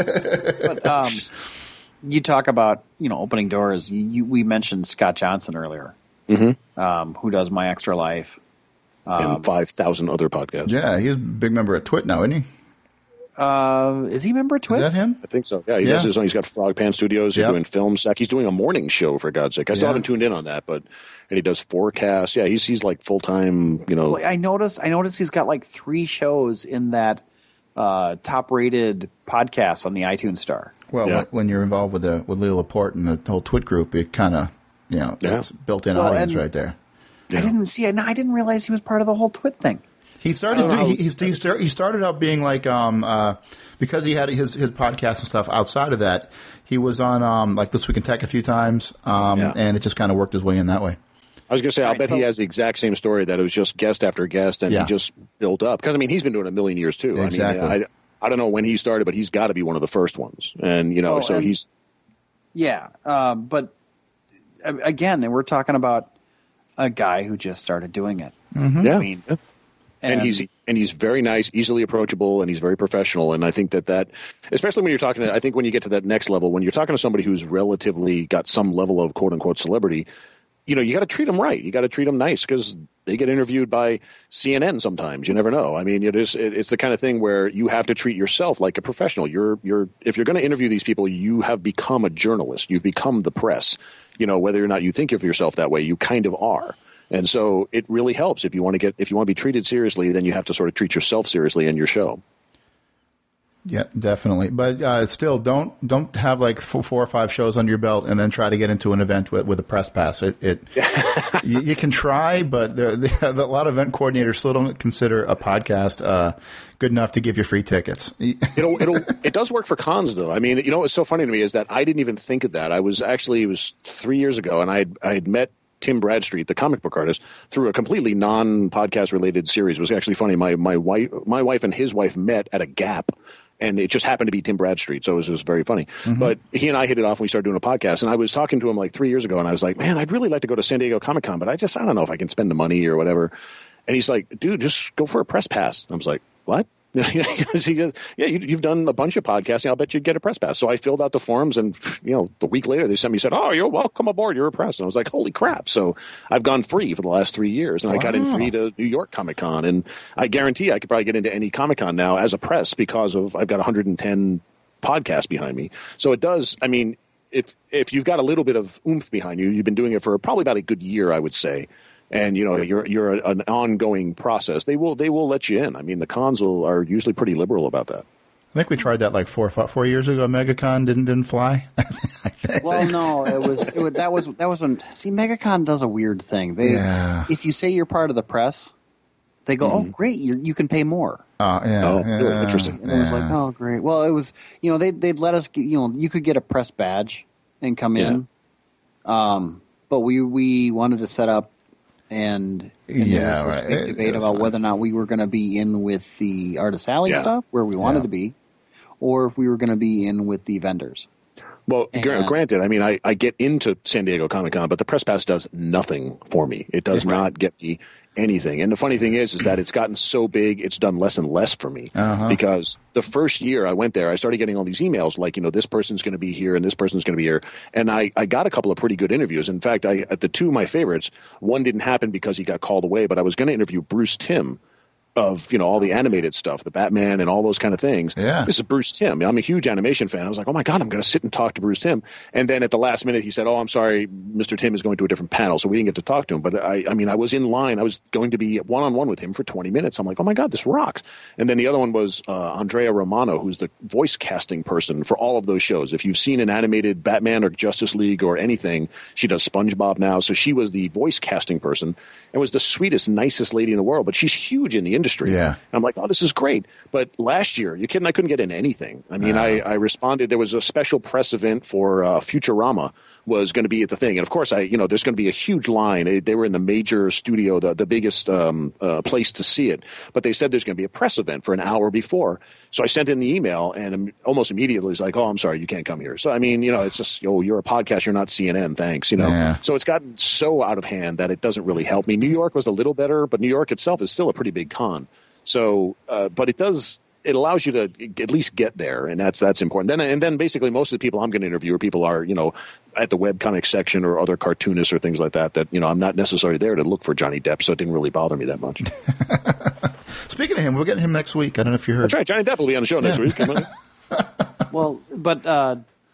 But um, you talk about you know opening doors. You, you, we mentioned Scott Johnson earlier, Mm-hmm. um, who does My Extra Life. Um, and five thousand other podcasts. Yeah, he's a big member at Twit now, isn't he? Uh, is he a member of Twit? Is that him? I think so. Yeah, he Yeah. does his own. He's got Frog Pan Studios. He's Yep. doing Film Sack. He's doing a morning show for God's sake. I still Yeah. haven't tuned in on that, but and he does forecasts. Yeah, he's he's like full time. You know, Well, I noticed. I noticed he's got like three shows in that uh, top-rated podcast on the iTunes Star. Well, Yeah. when, when you're involved with the with Leo Laporte and the whole Twit group, it kind of you know Yeah. it's built-in Well, audience and- right there. I didn't see it. No, I didn't realize he was part of the whole Twit thing. He started. I don't doing- know. He, he, he, start, he started out being like um, uh, because he had his his podcast and stuff. Outside of that, he was on um, like This Week in Tech a few times, um, Yeah. and it just kind of worked his way in that way. I was going to say, I'll Right, bet so- he has the exact same story that it was just guest after guest, and Yeah. he just built up. Because I mean, he's been doing it a million years too. Exactly. I mean, I, I don't know when he started, but he's got to be one of the first ones. And you know, Well, so and- he's Yeah, um, but uh, again, we're talking about a guy who just started doing it. yeah. I mean, and, and he's and he's very nice, easily approachable, and he's very professional. And I think that that, especially when you're talking to, I think when you get to that next level, when you're talking to somebody who's relatively got some level of quote unquote celebrity, you know, you got to treat them right. You got to treat them nice because they get interviewed by C N N sometimes. You never know. I mean, it is, it, it's the kind of thing where you have to treat yourself like a professional. You're, you're, if you're going to interview these people, you have become a journalist. You've become the press. You know, whether or not you think of yourself that way, you kind of are. And so it really helps if you want to get, if you want to be treated seriously, then you have to sort of treat yourself seriously in your show. Yeah, definitely. But uh, still, don't don't have like four, four or five shows under your belt and then try to get into an event with, with a press pass. It, it you, you can try, but there, there, a lot of event coordinators still don't consider a podcast uh, good enough to give you free tickets. It'll, it'll, it does work for cons, though. I mean, you know, what's so funny to me is that I didn't even think of that. I was actually, it was three years ago, and I had, I had met Tim Bradstreet, the comic book artist, through a completely non-podcast related series. It was actually funny. My my wife, my wife and his wife met at a Gap, and it just happened to be Tim Bradstreet, so it was, it was very funny. Mm-hmm. But he and I hit it off, and we started doing a podcast. And I was talking to him like three years ago, and I was like, man, I'd really like to go to San Diego Comic Con, but I just, I don't know if I can spend the money or whatever. And he's like, dude, just go for a press pass. I was like, what? he goes, yeah, you, you've done a bunch of podcasting. I'll bet you'd get a press pass. So I filled out the forms, and you know, the week later they sent me said, "Oh, you're welcome aboard. You're a press." And I was like, "Holy crap!" So I've gone free for the last three years, and wow. I got in free to New York Comic Con, and I guarantee I could probably get into any Comic Con now as a press because of I've got one hundred ten podcast behind me. So it does. I mean, if if you've got a little bit of oomph behind you, you've been doing it for probably about a good year, I would say. And you know you're you're an ongoing process. They will they will let you in. I mean, the cons will, are usually pretty liberal about that. I think we tried that like four four years ago. MegaCon didn't didn't fly. Well, no, it was, it was that was that was when see MegaCon does a weird thing. They Yeah. if you say you're part of the press, they go, "Oh, great, you you can pay more." Oh yeah, Oh, yeah, really interesting. And it was like, yeah. "Oh, great." Well, it was you know they they'd let us get, you know you could get a press badge and come in, um, but we we wanted to set up and, and Yeah, there was this right. big It- debate it was about fine. whether or not we were going to be in with the Artist Alley Yeah. stuff where we wanted Yeah. to be, or if we were going to be in with the vendors. Well, gr- And- granted, I mean, I, I get into San Diego Comic-Con, but the press pass does nothing for me. It does not get me anything. And the funny thing is, is that it's gotten so big, it's done less and less for me. Uh-huh. Because the first year I went there, I started getting all these emails like, you know, this person's going to be here and this person's going to be here. And I, I got a couple of pretty good interviews. In fact, I, at the two of my favorites, one didn't happen because he got called away, but I was going to interview Bruce Timm of, you know, all the animated stuff, the Batman and all those kind of things. Yeah. This is Bruce Timm. I'm a huge animation fan. I was like, oh my God, I'm going to sit and talk to Bruce Timm. And then at the last minute, he said, oh, I'm sorry, Mister Timm is going to a different panel. So we didn't get to talk to him. But I, I mean, I was in line. I was going to be one-on-one with him for twenty minutes. I'm like, oh my God, this rocks. And then the other one was uh, Andrea Romano, who's the voice casting person for all of those shows. If you've seen an animated Batman or Justice League or anything, she does SpongeBob now. So she was the voice casting person and was the sweetest, nicest lady in the world. But she's huge in the industry. Yeah. And I'm like, oh, this is great. But last year, you kidding? I couldn't get in anything. I mean, I, I responded. There was a special press event for uh, Futurama was going to be at the thing. And of course, I, you know, there's going to be a huge line. They, they were in the major studio, the, the biggest um, uh, place to see it. But they said there's going to be a press event for an hour before. So I sent in the email and almost immediately it's like, oh, I'm sorry, you can't come here. So, I mean, you know, it's just, oh, you're a podcast. You're not C N N. Thanks. You know, Yeah. so it's gotten so out of hand that it doesn't really help me. New York was a little better, but New York itself is still a pretty big con. So, uh, but it does, it allows you to at least get there, and that's that's important. Then, and then basically most of the people I'm going to interview are people are, you know, at the webcomic section or other cartoonists or things like that, that, you know, I'm not necessarily there to look for Johnny Depp, so it didn't really bother me that much. Speaking of him, we're getting him next week. I don't know if you heard. That's right, Johnny Depp will be on the show next Yeah. week. Come on. Well, but uh,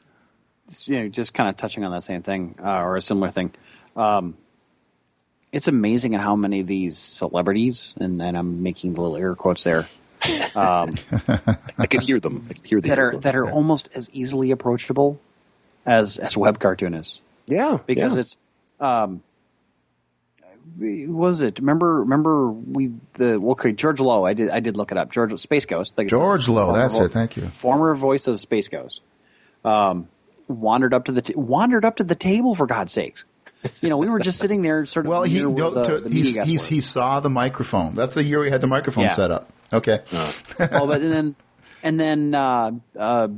you know, just kind of touching on that same thing uh, or a similar thing. Um, it's amazing at how many of these celebrities, and, and I'm making the little air quotes there, um, I could hear them. I could hear the that are that are almost as easily approachable as as web cartoonists. yeah, Because yeah. it's um, what was it? Remember, remember we the okay George Lowe. I did I did look it up. George Space Ghost. Like, George Lowe, former that's vo- it. Thank you. Former voice of Space Ghost. Um, wandered up to the t- wandered up to the table for God's sakes. You know, we were just sitting there, sort of. Well, he near where no, the, to, the media he's, guests he's, were. he saw the microphone. That's the year we had the microphone Yeah. set up. Okay. well, but and then and then uh, uh,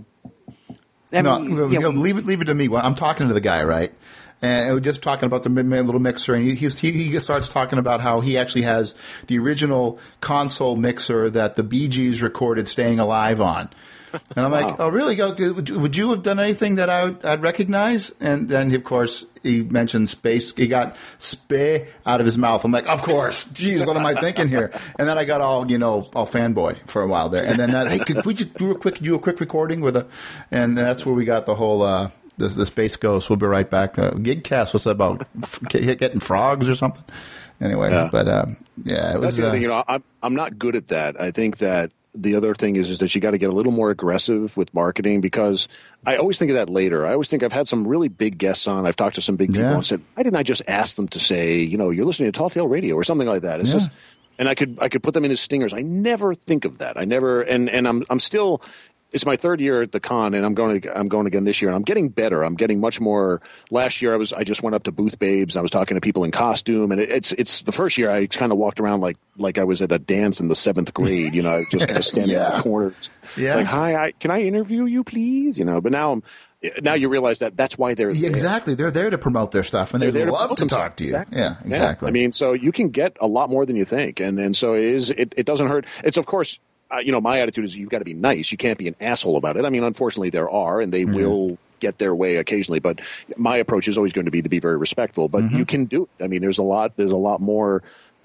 I No, mean, you yeah, know, we- leave it leave it to me. I'm talking to the guy, right? And we're just talking about the mi- mi- little mixer, and he he's, he he starts talking about how he actually has the original console mixer that the Bee Gees recorded "Staying Alive" on. And I'm like, oh, really? Go- Would you, would you have done anything that I would, I'd recognize? And then, of course, he mentioned space. He got "spe" out of his mouth. I'm like, of course. Geez, what am I thinking here? And then I got all, you know, all fanboy for a while there. And then, uh, hey, could we just do a quick do a quick recording with a? And that's where we got the whole uh, the, the Space Ghost. We'll be right back. Uh, Gigcast. What's that about? F- getting frogs or something? Anyway, Yeah. but uh, yeah, it was. That's the other uh, thing. You know, I'm I'm not good at that. I think that the other thing is is that you got to get a little more aggressive with marketing, because I always think of that later. I always think I've had some really big guests on. I've talked to some big people Yeah. and said, why didn't I just ask them to say, you know, you're listening to Tall Tale Radio or something like that? It's Yeah. just, and I could I could put them in as stingers. I never think of that. I never, and and I'm I'm still. It's my third year at the con, and I'm going to, I'm going again this year, and I'm getting better. I'm getting much more. Last year, I was I just went up to Booth Babes. I was talking to people in costume, and it, it's it's the first year I kind of walked around like like I was at a dance in the seventh grade. You know, just kind of standing in Yeah. the corners, Yeah. like, hi, I, can I interview you, please? You know, but now I'm now you realize that that's why they're Yeah, there. exactly. They're there to promote their stuff, and They're they there to love promote to themselves. talk to you. Exactly. Yeah, exactly. I mean, so you can get a lot more than you think, and and so it is. It, it doesn't hurt. It's of course, uh, you know, my attitude is you've got to be nice. You can't be an asshole about it. I mean, unfortunately, there are, and they Mm-hmm. will get their way occasionally. But my approach is always going to be to be very respectful. But Mm-hmm. you can do it. I mean, there's a lot. There's a lot more.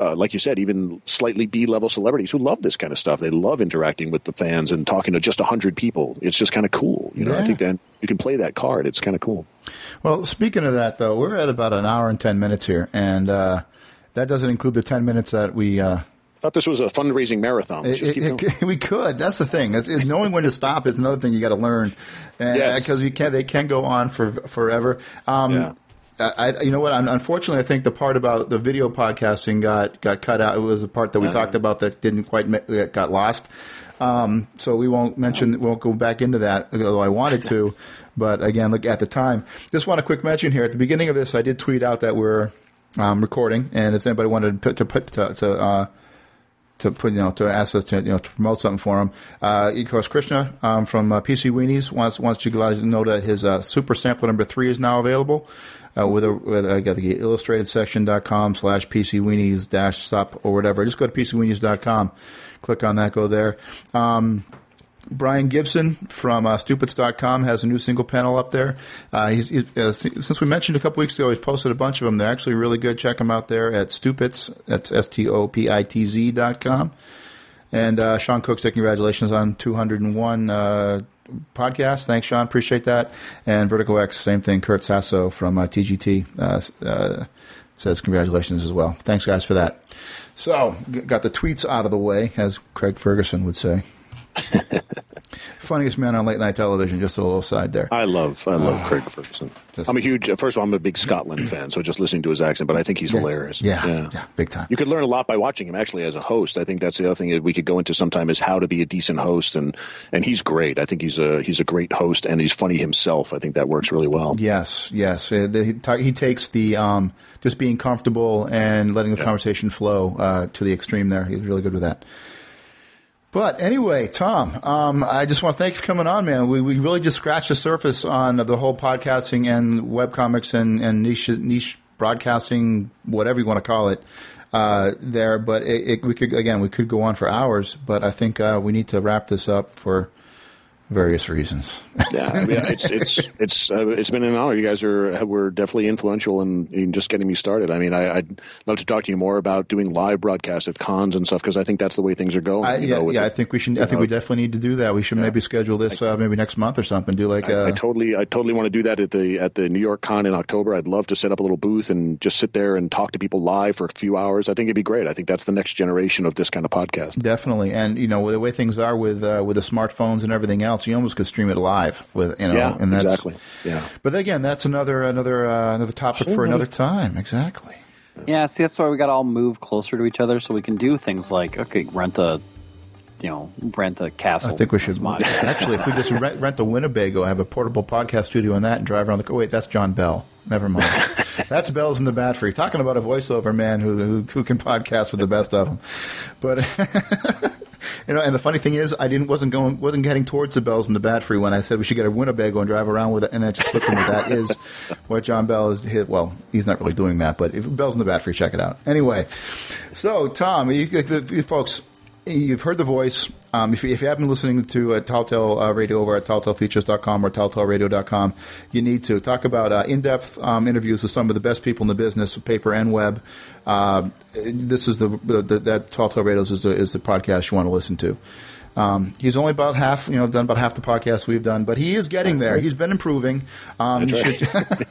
uh, like you said, even slightly B-level celebrities who love this kind of stuff. They love interacting with the fans and talking to just a hundred people. It's just kind of cool. You know, Yeah. I think that you can play that card. It's kind of cool. Well, speaking of that, though, we're at about an hour and ten minutes here, and uh, that doesn't include the ten minutes that we. Uh, I thought this was a fundraising marathon. Let's just It, keep it, going. it, we could. That's the thing. It's, it, knowing when to stop is another thing you got to learn, because Yes. you can they can go on for forever. Um, Yeah. I, you know what? Unfortunately, I think the part about the video podcasting got, got cut out. It was the part that we Uh-huh. talked about that didn't quite ma- got lost. Um, so we won't mention. We won't go back into that, although I wanted to. But again, look at the time. Just want a quick mention here. At the beginning of this, I did tweet out that we're um, recording, and if anybody wanted to put to put to, to uh, to put, you know, to ask us to, you know, to promote something for him. Uh, of course, Krishna um, from uh, P C Weenies wants wants you guys to know that his uh, super sampler number three is now available. Uh, with a with I got the illustrated section dot com slash PC Weenies dash sup or whatever. Just go to P C Weenies dot com, click on that, go there. Um, Brian Gibson from uh, Stupids dot com has a new single panel up there. Uh, he's, he's, uh, since we mentioned a couple weeks ago, he's posted a bunch of them. They're actually really good. Check them out there at Stupids. That's S T O P I T Z dot com. And uh, Sean Cook said congratulations on two hundred one uh, podcasts. Thanks, Sean. Appreciate that. And Vertigo X, same thing. Kurt Sasso from uh, T G T uh, uh, says congratulations as well. Thanks, guys, for that. So, g- got the tweets out of the way, as Craig Ferguson would say. Funniest man on late night television. Just a little side there. I love, I love Craig Ferguson. Just- I'm a huge. First of all, I'm a big Scotland fan, so just listening to his accent, but I think he's hilarious. Yeah, yeah, big time. You could learn a lot by watching him. Actually, as a host, I think that's the other thing that we could go into sometime is how to be a decent host, and and he's great. I think he's a he's a great host, and he's funny himself. I think that works really well. Yes, yes. Uh, the, he, ta- he takes the um, just being comfortable and letting the Yeah. conversation flow uh, to the extreme there. He's really good with that. But anyway, Tom, um, I just want to thank you for coming on, man. We we really just scratched the surface on the whole podcasting and webcomics and, and niche niche broadcasting, whatever you want to call it, uh, there. But it, it, we could again, we could go on for hours. But I think uh, we need to wrap this up for various reasons. Yeah, I mean, it's it's it's uh, it's been an honor. You guys are were definitely influential in, in just getting me started. I mean, I, I'd love to talk to you more about doing live broadcasts at cons and stuff because I think that's the way things are going. I, you yeah, know, with yeah. the- I think we should. you I think know, we definitely need to do that. We should maybe schedule this uh, maybe next month or something. Do like I, a I totally, I totally want to do that at the at the New York Con in October. I'd love to set up a little booth and just sit there and talk to people live for a few hours. I think it'd be great. I think that's the next generation of this kind of podcast. definitely. And you know the way things are with uh, with the smartphones and everything else, you almost could stream it live with you know. Yeah, and that's, exactly. Yeah. But again, that's another another uh, another topic for another time. Exactly. Yeah, see, that's why we got to all move closer to each other so we can do things like, okay, rent a, you know, rent a castle. I think we should That's my- actually, if we just rent, rent a Winnebago, have a portable podcast studio in that, and drive around the. Oh, wait, that's John Bell. Never mind. That's Bell's in the Bat Free. Talking about a voiceover man who who, who can podcast with the best of them, but. You know, and the funny thing is, I didn't wasn't going wasn't getting towards the Bells and the Bat Free when I said we should get a Winnebago and drive around with it, and I just flipped into that is what John Bell is. Hit, well, he's not really doing that, but if Bells and the Bat Free, check it out. Anyway, so Tom, you, you folks, you've heard the voice. Um, if, you, if you have been listening to uh, Telltale uh, Radio over at telltale features dot com or telltale radio dot com, you need to talk about uh, in-depth um, interviews with some of the best people in the business, paper and web. Uh, this is the, the, the that Telltale Radios is the, is the podcast you want to listen to. Um, he's only about half, you know, done about half the podcasts we've done, but he is getting there. He's been improving. Um, That's you should,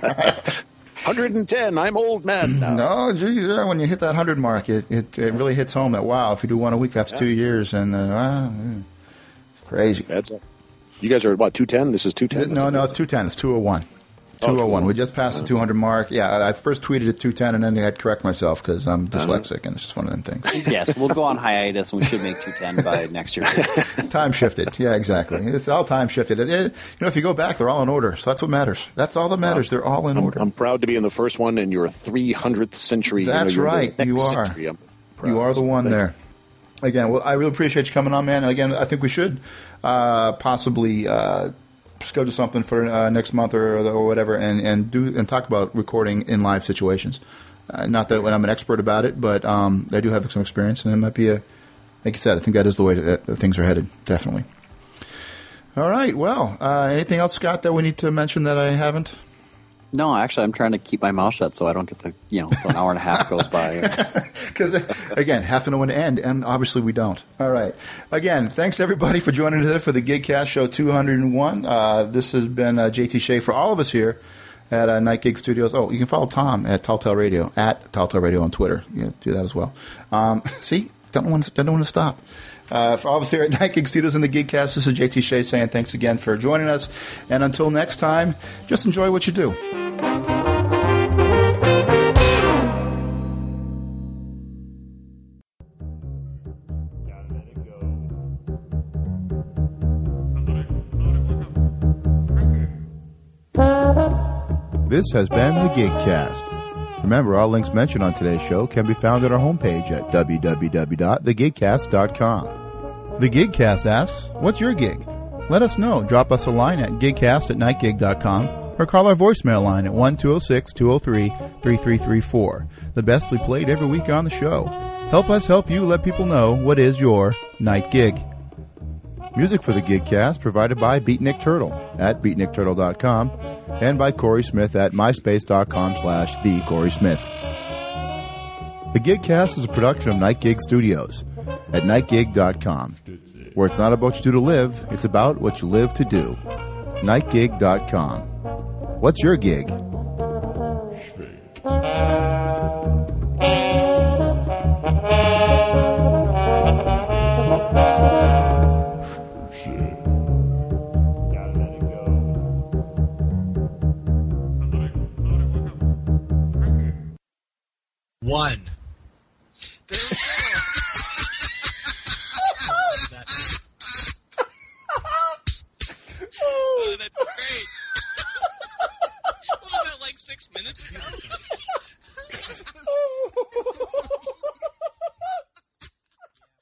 one hundred ten. I'm old man now. no, geez, yeah, when you hit that one hundred mark, it, it, it really hits home that, wow, if you do one a week, that's two years. And uh, wow, it's crazy. That's a, you guys are what, two ten? This is two ten? No, no, it's two ten. It's two oh one. two oh one. We just passed the two hundred mark. Yeah, I first tweeted at two ten, and then I had to correct myself because I'm dyslexic, and it's just one of them things. Yes, we'll go on hiatus, and we should make two ten by next year. Time shifted. Yeah, exactly. It's all time shifted. It, it, you know, if you go back, they're all in order. So that's what matters. That's all that matters. They're all in I'm, order. I'm proud to be in the first one in your three hundredth century. That's you know, right. the You next are. century. I'm proud. You are the one Thank there. Again, well, I really appreciate you coming on, man. And again, I think we should uh, possibly uh, schedule something for uh, next month or, or whatever, and, and do and talk about recording in live situations. Uh, not that I'm an expert about it, but um, I do have some experience, and it might be a, like you said, I think that is the way that, that things are headed, definitely. All right. Well, uh, anything else, Scott, that we need to mention that I haven't? No, actually, I'm trying to keep my mouth shut so I don't get the, you know, so an hour and a half goes by. Because, again, half an hour to end, and obviously we don't. All right. Again, thanks, everybody, for joining us for the GigCast Show two hundred one. Uh, this has been uh, J T Shea for all of us here at uh, Night Gig Studios. Oh, you can follow Tom at Telltale Radio, at Telltale Radio on Twitter. Yeah, do that as well. Um, see? Don't want to, don't want to stop. Uh, for all of us here at Night Gig Studios and the GigCast, this is J T Shea saying thanks again for joining us. And until next time, just enjoy what you do. This has been the GigCast. Remember, all links mentioned on today's show can be found at our homepage at w w w dot the gigcast dot com. The GigCast asks, what's your gig? Let us know. Drop us a line at gigcast at nightgig dot com or call our voicemail line at one two zero six, two zero three, three three three four. The best we played every week on the show. Help us help you let people know what is your night gig. Music for the GigCast provided by Beatnik Turtle at beatnik turtle dot com and by Corey Smith at myspace dot com slash the Corey Smith. The GigCast is a production of Night Gig Studios at night gig dot com, where it's not about what you do to live, it's about what you live to do. night gig dot com. What's your gig? One.